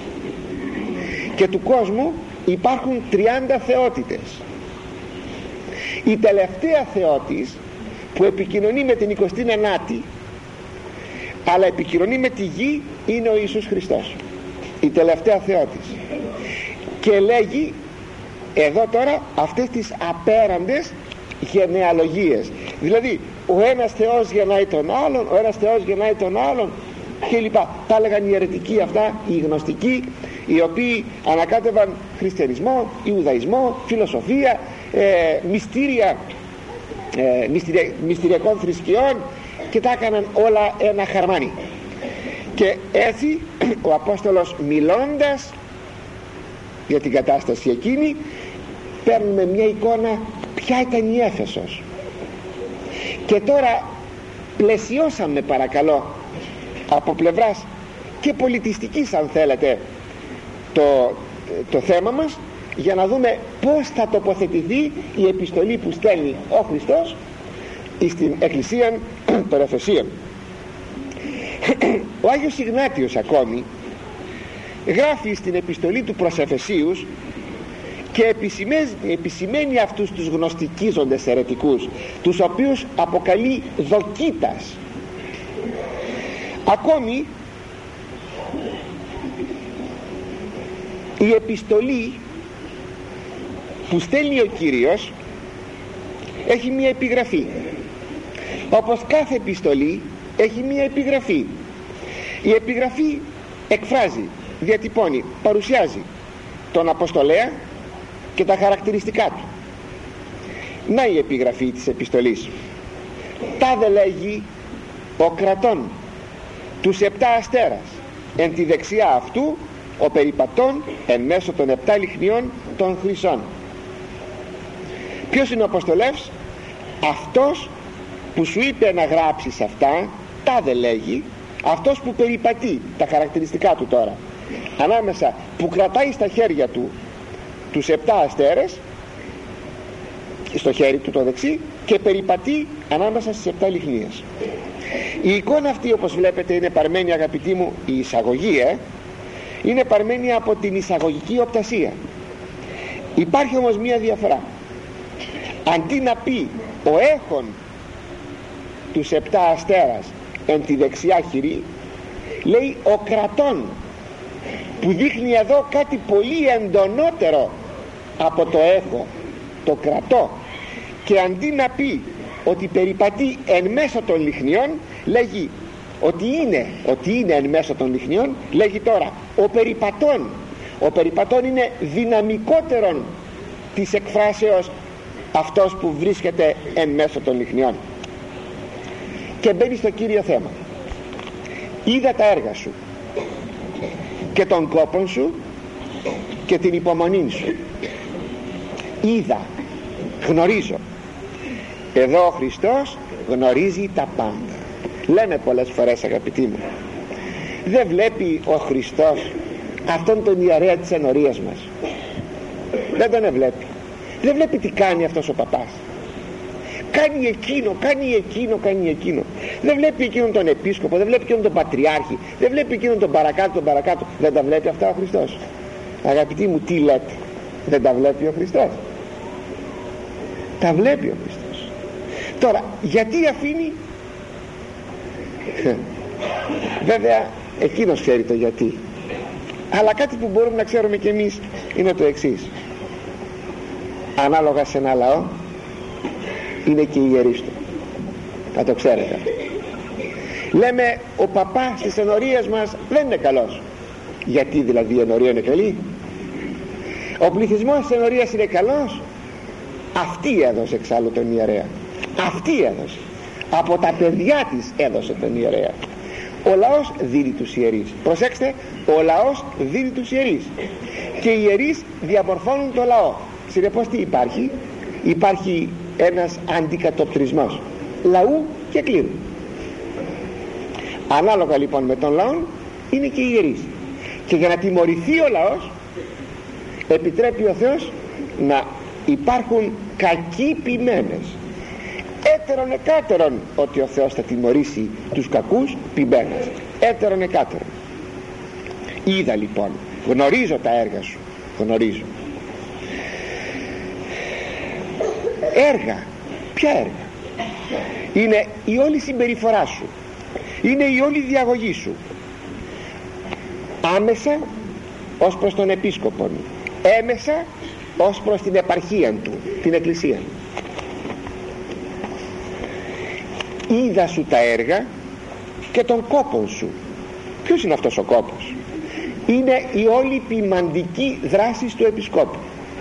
και του κόσμου υπάρχουν τριάντα θεότητες. Η τελευταία θεότης, που επικοινωνεί με την εικοστή ενάτη αλλά επικοινωνεί με τη γη, είναι ο Ιησούς Χριστός, η τελευταία θεότης. Και λέγει εδώ τώρα αυτές τις απέραντες γενεαλογίες, δηλαδή ο ένας Θεός γεννάει τον άλλον, ο ένας Θεός γεννάει τον άλλον και λοιπά. Τα έλεγαν οι αιρετικοί αυτά, οι γνωστικοί, οι οποίοι ανακάτευαν χριστιανισμό, Ιουδαϊσμό, φιλοσοφία, ε, μυστήρια, ε, μυστηρια, μυστηριακών θρησκειών, και τα έκαναν όλα ένα χαρμάνι. Και έτσι ο Απόστολος, μιλώντας για την κατάσταση εκείνη, παίρνουμε μια εικόνα ποια ήταν η Έφεσος. Και τώρα πλαισιώσαμε, παρακαλώ, από πλευράς και πολιτιστικής, αν θέλετε, το, το θέμα μας, για να δούμε πώς θα τοποθετηθεί η επιστολή που στέλνει ο Χριστός στην Εκκλησία των Εφεσίων. Ο Άγιος Ιγνάτιος ακόμη γράφει στην επιστολή του προς Εφεσίους και επισημαίνει αυτούς τους γνωστικίζοντες αιρετικούς, τους οποίους αποκαλεί δοκίτας. Ακόμη η επιστολή που στέλνει ο Κύριος έχει μία επιγραφή, όπως κάθε επιστολή έχει μία επιγραφή. Η επιγραφή εκφράζει, διατυπώνει, παρουσιάζει τον Αποστολέα και τα χαρακτηριστικά του. Να η επιγραφή της επιστολής. Τάδε λέγει ο κρατών τους επτά αστέρας, εν τη δεξιά αυτού ο περιπατών εν μέσω των επτά λιχνιών των χρυσών. Ποιος είναι ο Αποστολεύς? Αυτός που σου είπε να γράψεις αυτά, τάδε λέγει, αυτός που περιπατεί, τα χαρακτηριστικά του τώρα, ανάμεσα, που κρατάει στα χέρια του τους επτά αστέρες, στο χέρι του το δεξί, και περιπατεί ανάμεσα στις επτά λιχνίες. Η εικόνα αυτή, όπως βλέπετε, είναι παρμένη, αγαπητοί μου, η εισαγωγή ε, είναι παρμένη από την εισαγωγική οπτασία. Υπάρχει όμως μία διαφορά. Αντί να πει ο έχων τους επτά αστέρας εν τη δεξιά χειρή, λέει ο κρατών, που δείχνει εδώ κάτι πολύ εντονότερο από το έχω, το κρατώ. Και αντί να πει ότι περιπατεί εν μέσω των λιχνιών, λέγει ότι είναι, ότι είναι εν μέσω των λιχνιών, λέγει τώρα ο περιπατών. Ο περιπατών είναι δυναμικότερον της εκφράσεως αυτός που βρίσκεται εν μέσω των λιχνιών. Και μπαίνει στο κύριο θέμα. Είδα τα έργα σου και τον κόπον σου και την υπομονή σου. Είδα, γνωρίζω. Εδώ ο Χριστός γνωρίζει τα πάντα. Λέμε πολλές φορές, αγαπητοί μου, δεν βλέπει ο Χριστός αυτόν τον ιερέα της ενορίας μας? Δεν τον βλέπει. Δεν βλέπει τι κάνει αυτός ο παπάς. Κάνει εκείνο, κάνει εκείνο, κάνει εκείνο. Δεν βλέπει εκείνον τον επίσκοπο, δεν βλέπει εκείνον τον πατριάρχη, δεν βλέπει εκείνον τον παρακάτω, τον παρακάτω. Δεν τα βλέπει αυτά ο Χριστός? Αγαπητοί μου, τι λέτε? Δεν τα βλέπει ο Χριστός? Τα βλέπει ο Χριστός. Τώρα, γιατί αφήνει? Βέβαια, εκείνος ξέρει το γιατί. Αλλά κάτι που μπορούμε να ξέρουμε κι εμείς είναι το εξής. Ανάλογα σε ένα λαό είναι και οι ιερείς του. Να το ξέρετε. Λέμε ο παπάς της ενορίας μας δεν είναι καλός. Γιατί δηλαδή η ενορία είναι καλή? Ο πληθυσμός της ενορίας είναι καλός? Αυτή έδωσε εξάλλου τον ιερέα. Αυτή έδωσε. Από τα παιδιά της έδωσε τον ιερέα. Ο λαός δίνει τους ιερείς. Προσέξτε, ο λαός δίνει τους ιερείς και οι ιερείς διαμορφώνουν το λαό. Συνεπώς τι υπάρχει? Υπάρχει ένας αντικατοπτρισμός λαού και κλήρου. Ανάλογα λοιπόν με τον λαό είναι και οι ιερείς. Και για να τιμωρηθεί ο λαός επιτρέπει ο Θεός να υπάρχουν κακοί ποιμένες. Έτερον εκάτερον ότι ο Θεός θα τιμωρήσει τους κακούς ποιμένες. Έτερον εκάτερον. Είδα λοιπόν, γνωρίζω τα έργα σου, γνωρίζω. Έργα, ποια έργα? Είναι η όλη συμπεριφορά σου, είναι η όλη διαγωγή σου, άμεσα ως προς τον επίσκοπον, έμεσα ως προς την επαρχία του, την εκκλησία. Είδα σου τα έργα και τον κόπον σου. Ποιος είναι αυτός ο κόπος? Είναι η όλη ποιμαντική δράση του επισκόπου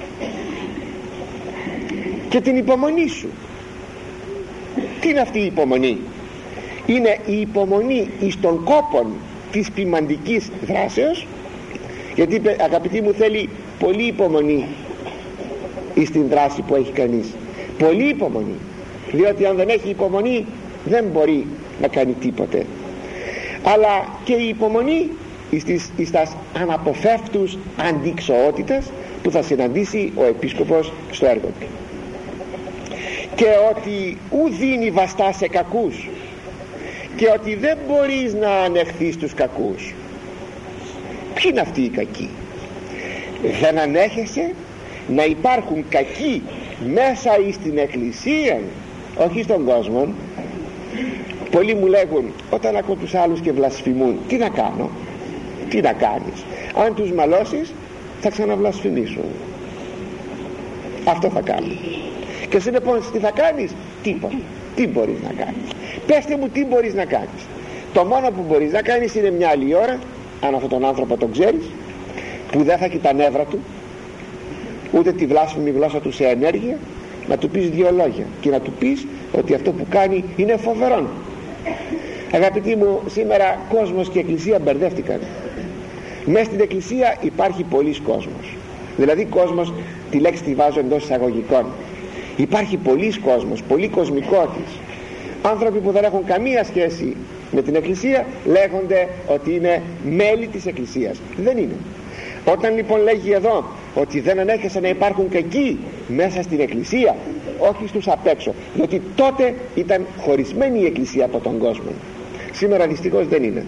και την υπομονή σου. Τι είναι αυτή η υπομονή? Είναι η υπομονή εις των κόπων της ποιμαντικής δράσεως, γιατί αγαπητοί μου θέλει πολύ υπομονή εις την δράση που έχει κανείς. Πολύ υπομονή, διότι αν δεν έχει υπομονή δεν μπορεί να κάνει τίποτε. Αλλά και η υπομονή εις, τις, εις τας αναποφεύκτους αντικσοότητας που θα συναντήσει ο επίσκοπος στο έργο του. Και ότι ου δίνει βαστά σε κακούς, και ότι δεν μπορείς να ανεχθείς τους κακούς. Ποιοι είναι αυτοί οι κακοί? Δεν ανέχεσαι να υπάρχουν κακοί μέσα εις την εκκλησία, όχι στον κόσμο. Πολλοί μου λέγουν, όταν ακούω τους άλλους και βλασφημούν, τι να κάνω? Τι να κάνεις? Αν τους μαλώσεις θα ξαναβλασφημίσουν. Αυτό θα κάνουν. Και συνεπώς τι θα κάνεις? Τίποτα. Τι μπορείς να κάνεις? Πέστε μου τι μπορείς να κάνεις. Το μόνο που μπορείς να κάνεις είναι μια άλλη ώρα, αν αυτόν τον άνθρωπο τον ξέρεις, που δεν θα έχει τα νεύρα του, ούτε τη βλάσφημη γλώσσα του σε ενέργεια, να του πεις δύο λόγια και να του πεις ότι αυτό που κάνει είναι φοβερό. Αγαπητοί μου, σήμερα κόσμος και εκκλησία μπερδεύτηκαν. Μέσα στην εκκλησία υπάρχει πολλής κόσμος, δηλαδή κόσμος, τη λέξη τη βάζω εντός εισαγωγικών. Υπάρχει πολλής κόσμος, πολύ κοσμικότης. Άνθρωποι που δεν έχουν καμία σχέση με την εκκλησία λέγονται ότι είναι μέλη της εκκλησίας. Δεν είναι. Όταν λοιπόν λέγει εδώ ότι δεν ανέχεσαι να υπάρχουν κακοί μέσα στην εκκλησία, όχι στους απ' έξω, διότι τότε ήταν χωρισμένη η εκκλησία από τον κόσμο. Σήμερα δυστυχώς δεν είναι.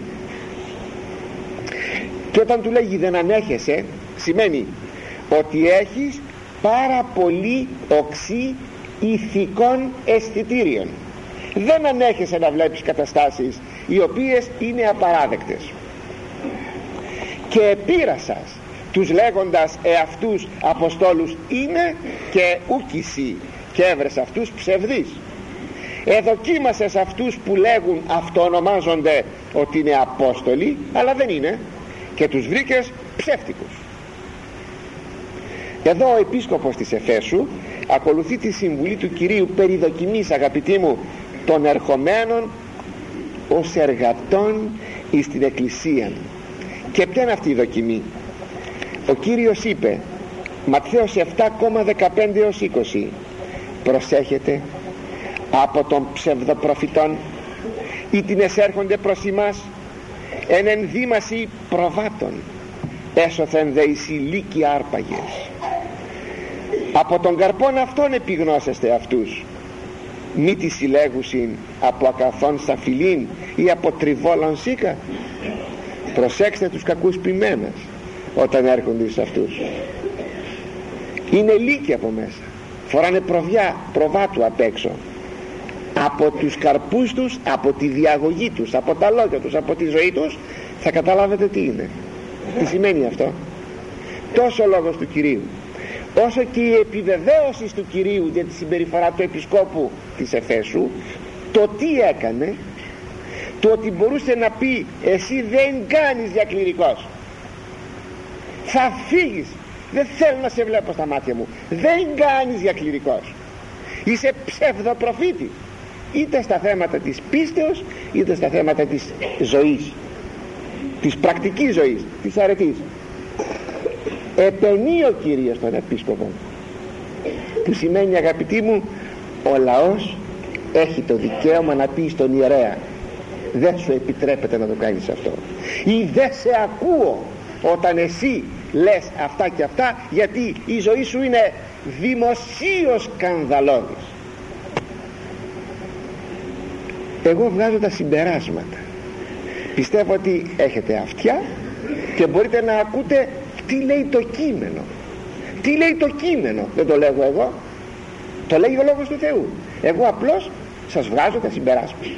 Και όταν του λέγει δεν ανέχεσαι, σημαίνει ότι έχεις πάρα πολύ οξύ ηθικών αισθητήριων. Δεν ανέχεσαι να βλέπεις καταστάσεις οι οποίες είναι απαράδεκτες. Και επήρασας τους λέγοντας εαυτούς αποστόλους είναι και ούκησι, και έβρες αυτούς ψευδείς. Εδοκίμασες αυτούς που λέγουν αυτοονομάζονται ότι είναι απόστολοι, αλλά δεν είναι, και τους βρήκες ψεύτικους. Εδώ ο επίσκοπος της Εφέσου ακολουθεί τη συμβουλή του Κυρίου περί δοκιμής, αγαπητοί μου, των ερχομένων ως εργατών εις την Εκκλησία. Και ποια είναι αυτή η δοκιμή? Ο Κύριος είπε, Ματθαίος επτά δεκαπέντε έως είκοσι, προσέχετε από των ψευδοπροφητών ή την εσέρχονται προς ημάς εν ενδύμαση προβάτων, έσωθεν δε εις ηλίκοι άρπαγες. Από τον καρπόν αυτόν επιγνώσεστε αυτούς, μη τη συλλέγουσιν από ακαθόν σαφιλίν ή από τριβόλων σίκα. Προσέξτε τους κακούς ποιμένας όταν έρχονται σε αυτούς. Είναι λύκοι από μέσα, φοράνε προβιά, προβάτου απ' έξω. Από τους καρπούς τους, από τη διαγωγή τους, από τα λόγια τους, από τη ζωή τους, θα καταλάβετε τι είναι, τι σημαίνει αυτό. Τόσο ο λόγος του Κυρίου, όσο και η επιβεβαίωση του Κυρίου για τη συμπεριφορά του επισκόπου της Εφέσου, το τι έκανε, το ότι μπορούσε να πει εσύ δεν κάνεις για κληρικός, θα φύγεις, δεν θέλω να σε βλέπω στα μάτια μου, δεν κάνεις για κληρικός, είσαι ψευδοπροφήτης, είτε στα θέματα της πίστεως είτε στα θέματα της ζωής, της πρακτικής ζωής, της αρετής. Επενεί ο Κύριος τον επίσκοπο, που σημαίνει, αγαπητοί μου, ο λαός έχει το δικαίωμα να πει στον ιερέα δεν σου επιτρέπεται να το κάνεις αυτό, ή δεν σε ακούω όταν εσύ λες αυτά και αυτά, γιατί η ζωή σου είναι δημοσίως σκανδαλώδης. Εγώ βγάζω τα συμπεράσματα. Πιστεύω ότι έχετε αυτιά και μπορείτε να ακούτε τι λέει το κείμενο. Τι λέει το κείμενο, δεν το λέγω εγώ, το λέει ο Λόγος του Θεού. Εγώ απλώς σας βγάζω τα συμπεράσματα.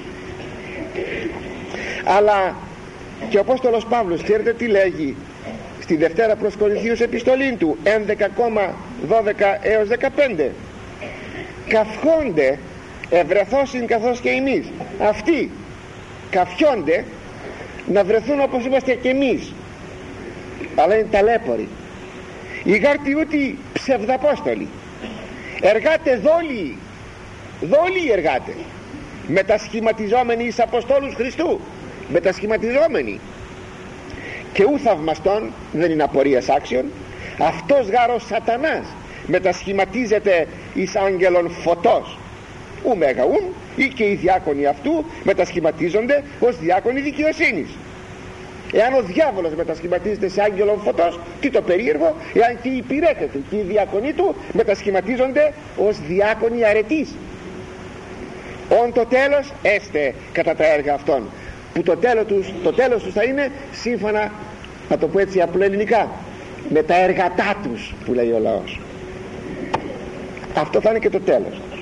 Αλλά και ο Απόστολος Παύλος, ξέρετε τι λέγει στη Δευτέρα προς Κορινθίους επιστολή του έντεκα δώδεκα έως δεκαπέντε? Καυχόνται ευρεθώσιν καθώς και εμείς. Αυτοί καυχιόνται να βρεθούν όπως είμαστε και εμείς, αλλά είναι ταλέποροι. Οι γάρτι ούτι ψευδαπόστολοι, εργάτε δόλοι, δόλοι εργάτε, μετασχηματιζόμενοι εις Αποστόλους Χριστού, μετασχηματιζόμενοι. Και ου θαυμαστών, δεν είναι απορίας άξιον, αυτός γάρος σατανάς μετασχηματίζεται εις άγγελον φωτός, ου μέγαουν, ή και οι διάκονοι αυτού μετασχηματίζονται ως διάκονοι δικαιοσύνης. Εάν ο διάβολος μετασχηματίζεται σε άγγελον φωτός, τι το περίεργο, εάν και οι υπηρέτες του και οι διάκονοι του μετασχηματίζονται ως διάκονοι αρετής. Ον το τέλος έστε κατά τα έργα αυτών, που το τέλος τους, το τέλος τους θα είναι σύμφωνα, να το πω έτσι απλοελληνικά, με τα έργατά τους, που λέει ο λαός. Αυτό θα είναι και το τέλος τους.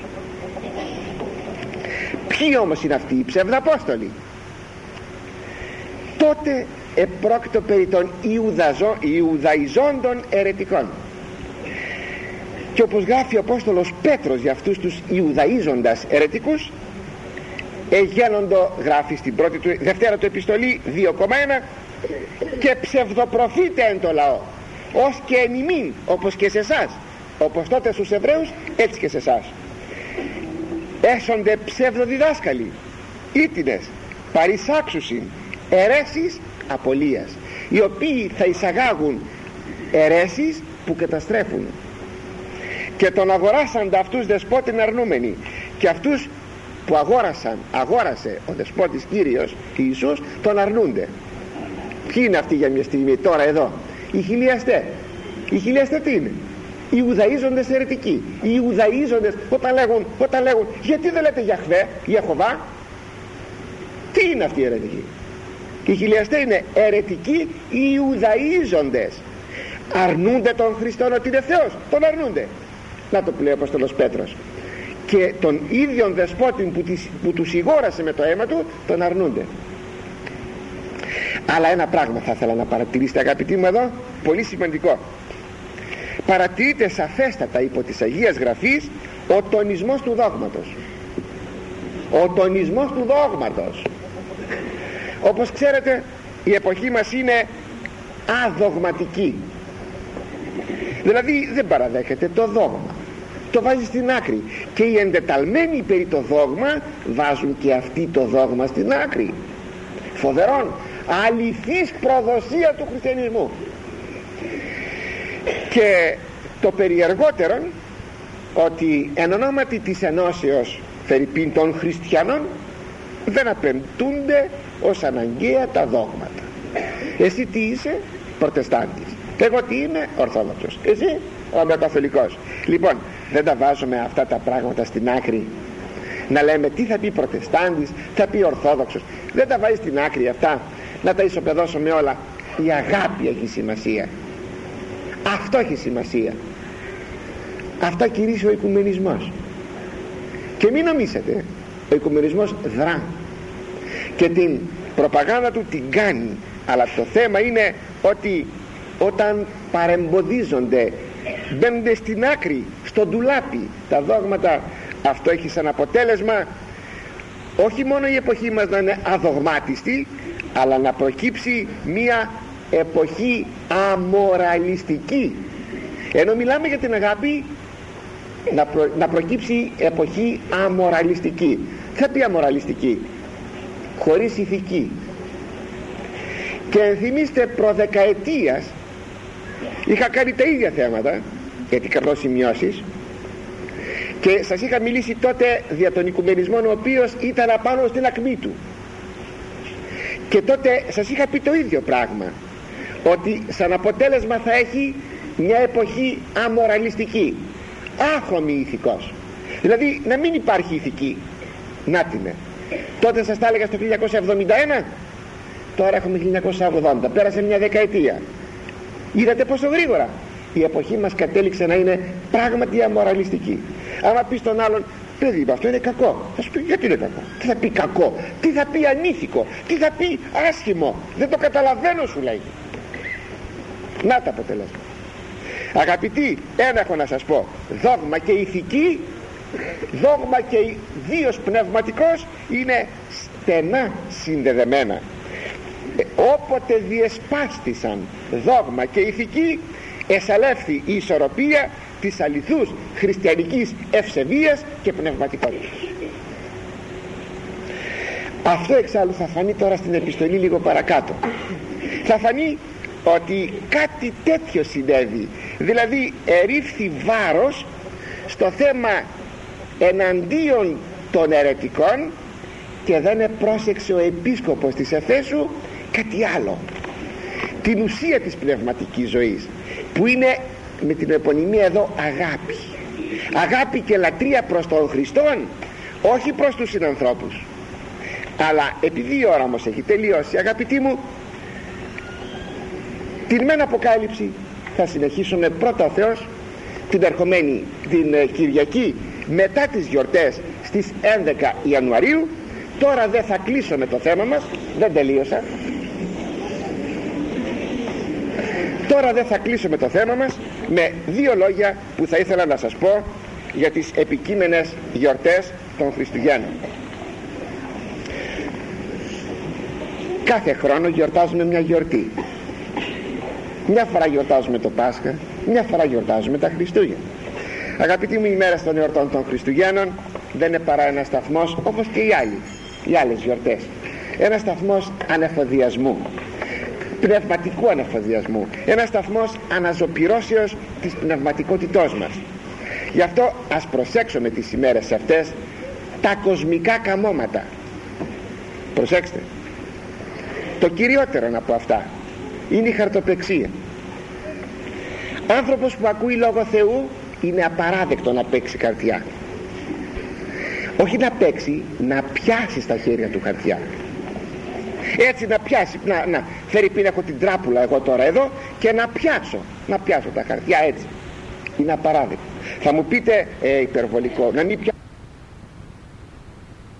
Ποιοι όμως είναι αυτοί οι ψευδαπόστολοι? Τότε επρόκειτο περί των Ιουδαζο, Ιουδαϊζόντων ερετικών. Και όπως γράφει ο Απόστολος Πέτρος για αυτούς τους Ιουδαίζοντας ερετικούς, εγένοντο, γράφει στην πρώτη του, Δευτέρα του επιστολή δύο ένα, και ψευδοπροφήτε εν το λαό, ως και εν ημίν, όπως και σε εσάς, όπως τότε στους Εβραίους έτσι και σε εσάς. Έσονται ψευδοδιδάσκαλοι, ήτινες, παρεισάξουσιν, αιρέσεις απολίας, οι οποίοι θα εισαγάγουν αιρέσεις που καταστρέφουν. Και τον αγοράσαντα αυτούς δεσπότην αρνούμενοι, και αυτούς που αγόρασαν, αγόρασε ο δεσπότης Κύριος Ιησούς, τον αρνούνται. Ποιοι είναι αυτοί για μια στιγμή τώρα εδώ? Οι χιλιαστές. Οι χιλιαστές τι είναι? Οι Ιουδαίζοντες αιρετικοί. Οι Ιουδαίζοντες όταν λέγουν, όταν λέγουν γιατί δεν λέτε Γιαχβέ, Ιεχωβά, Τι είναι αυτή η αιρετική? Οι χιλιαστές είναι αιρετικοί οι Ιουδαΐζοντες. Αρνούνται τον Χριστόν ότι είναι Θεός. Τον αρνούνται. Να το που λέει ο Απόστολος Πέτρος. Και τον ίδιον δεσπότη που, της, που τους σιγόρασε με το αίμα του, τον αρνούνται. Αλλά ένα πράγμα θα ήθελα να παρατηρήσετε, αγαπητοί μου, εδώ, πολύ σημαντικό. Παρατηρείται σαφέστατα υπό της Αγίας Γραφής ο τονισμός του δόγματος. Ο τονισμός του δόγματος. Όπως ξέρετε, η εποχή μας είναι αδογματική. Δηλαδή δεν παραδέχεται το δόγμα, το βάζει στην άκρη. Και οι εντεταλμένοι περί το δόγμα βάζουν και αυτοί το δόγμα στην άκρη. Φοβερόν, αληθής προδοσία του χριστιανισμού. Και το περιεργότερον, ότι εν ονόματι της ενώσεως φερειπίν των χριστιανών δεν απεμπτούνται ως αναγκαία τα δόγματα. Εσύ τι είσαι? Προτεστάντης. Εγώ τι είμαι? Ορθόδοξος. Εσύ? Ρωμαιοκαθολικός. Λοιπόν, δεν τα βάζουμε αυτά τα πράγματα στην άκρη να λέμε τι θα πει προτεστάντης, θα πει ορθόδοξος. Δεν τα βάζει στην άκρη αυτά, να τα ισοπεδώσουμε όλα. Η αγάπη έχει σημασία. Αυτό έχει σημασία. Αυτά κηρύσσει ο οικουμενισμός. Και μην νομίσετε, ο οικουμενισμός δρά και την προπαγάνδα του την κάνει, αλλά το θέμα είναι ότι όταν παρεμποδίζονται, μπαίνονται στην άκρη, στο ντουλάπι τα δόγματα, αυτό έχει σαν αποτέλεσμα όχι μόνο η εποχή μας να είναι αδογμάτιστη, αλλά να προκύψει μία εποχή αμοραλιστική. Ενώ μιλάμε για την αγάπη, να, προ, να προκύψει εποχή αμοραλιστική. Τι θα πει αμοραλιστική? Χωρίς ηθική. Και ενθυμίστε, προδεκαετίας είχα κάνει τα ίδια θέματα, γιατί κρατώ σημειώσεις, και σας είχα μιλήσει τότε για τον οικουμενισμό, ο οποίος ήταν απάνω στην ακμή του. Και τότε σας είχα πει το ίδιο πράγμα, ότι σαν αποτέλεσμα θα έχει μια εποχή αμοραλιστική, άχρωμη ηθικός. Δηλαδή να μην υπάρχει ηθική. Να την είναι. Τότε σας τα έλεγα στο χίλια εννιακόσια εβδομήντα ένα, τώρα έχουμε χίλια εννιακόσια ογδόντα, πέρασε μια δεκαετία. Είδατε πόσο γρήγορα η εποχή μας κατέληξε να είναι πράγματι αμοραλιστική. Άμα πει στον άλλον, παιδί μου, αυτό είναι κακό, θα σου πει γιατί είναι κακό? Τι θα πει κακό? Τι θα πει ανήθικο? Τι θα πει άσχημο? Δεν το καταλαβαίνω, σου λέει. Να τα αποτελέσματα. Αγαπητοί, ένα έχω να σας πω. Δόγμα και ηθική, δόγμα και βίος πνευματικός είναι στενά συνδεδεμένα. ε, όποτε διεσπάστησαν δόγμα και ηθική, εσαλεύθη η ισορροπία της αληθούς χριστιανικής ευσεβίας και πνευματικότητας. Αυτό εξάλλου θα φανεί τώρα στην επιστολή λίγο παρακάτω. Θα φανεί ότι κάτι τέτοιο συνέβη, δηλαδή ερίφθη βάρος στο θέμα εναντίον των αιρετικών και δεν επρόσεξε ο επίσκοπος της Εφέσου κάτι άλλο, την ουσία της πνευματικής ζωής, που είναι με την επωνυμία εδώ αγάπη. Αγάπη και λατρεία προς τον Χριστόν, όχι προς τους συνανθρώπους. Αλλά επειδή η ώρα όμως έχει τελειώσει, αγαπητοί μου, την μεν Αποκάλυψη θα συνεχίσουμε πρώτα ο Θεός την ερχομένη την Κυριακή μετά τις γιορτές στις έντεκα Ιανουαρίου. Τώρα δεν θα κλείσω με το θέμα μας, δεν τελείωσα. Τώρα δεν θα κλείσω με το θέμα μας, με δύο λόγια που θα ήθελα να σας πω για τις επικείμενες γιορτές των Χριστουγέννων. Κάθε χρόνο γιορτάζουμε μια γιορτή. Μια φορά γιορτάζουμε το Πάσχα, μια φορά γιορτάζουμε τα Χριστούγεννα. Αγαπητοί μου, οι μέρες των εορτών των Χριστουγέννων δεν είναι παρά ένας σταθμός, όπως και οι άλλοι, οι άλλες γιορτές, ένας σταθμός ανεφοδιασμού, πνευματικού ανεφοδιασμού, ένας σταθμός αναζωπυρώσεως της πνευματικότητός μας. Γι' αυτό ας προσέξουμε τις ημέρες αυτές τα κοσμικά καμώματα. Προσέξτε, το κυριότερο από αυτά είναι η χαρτοπαιξία. Άνθρωπος που ακούει λόγο Θεού είναι απαράδεκτο να παίξει χαρτιά. Όχι να παίξει, να πιάσει στα χέρια του χαρτιά. έτσι να πιάσει, να, να φέρει πίνα, έχω την τράπουλα εγώ τώρα εδώ και να πιάσω, να πιάσω τα χαρτιά έτσι. Είναι απαράδεκτο. Θα μου πείτε ε, υπερβολικό, να μην πιάσω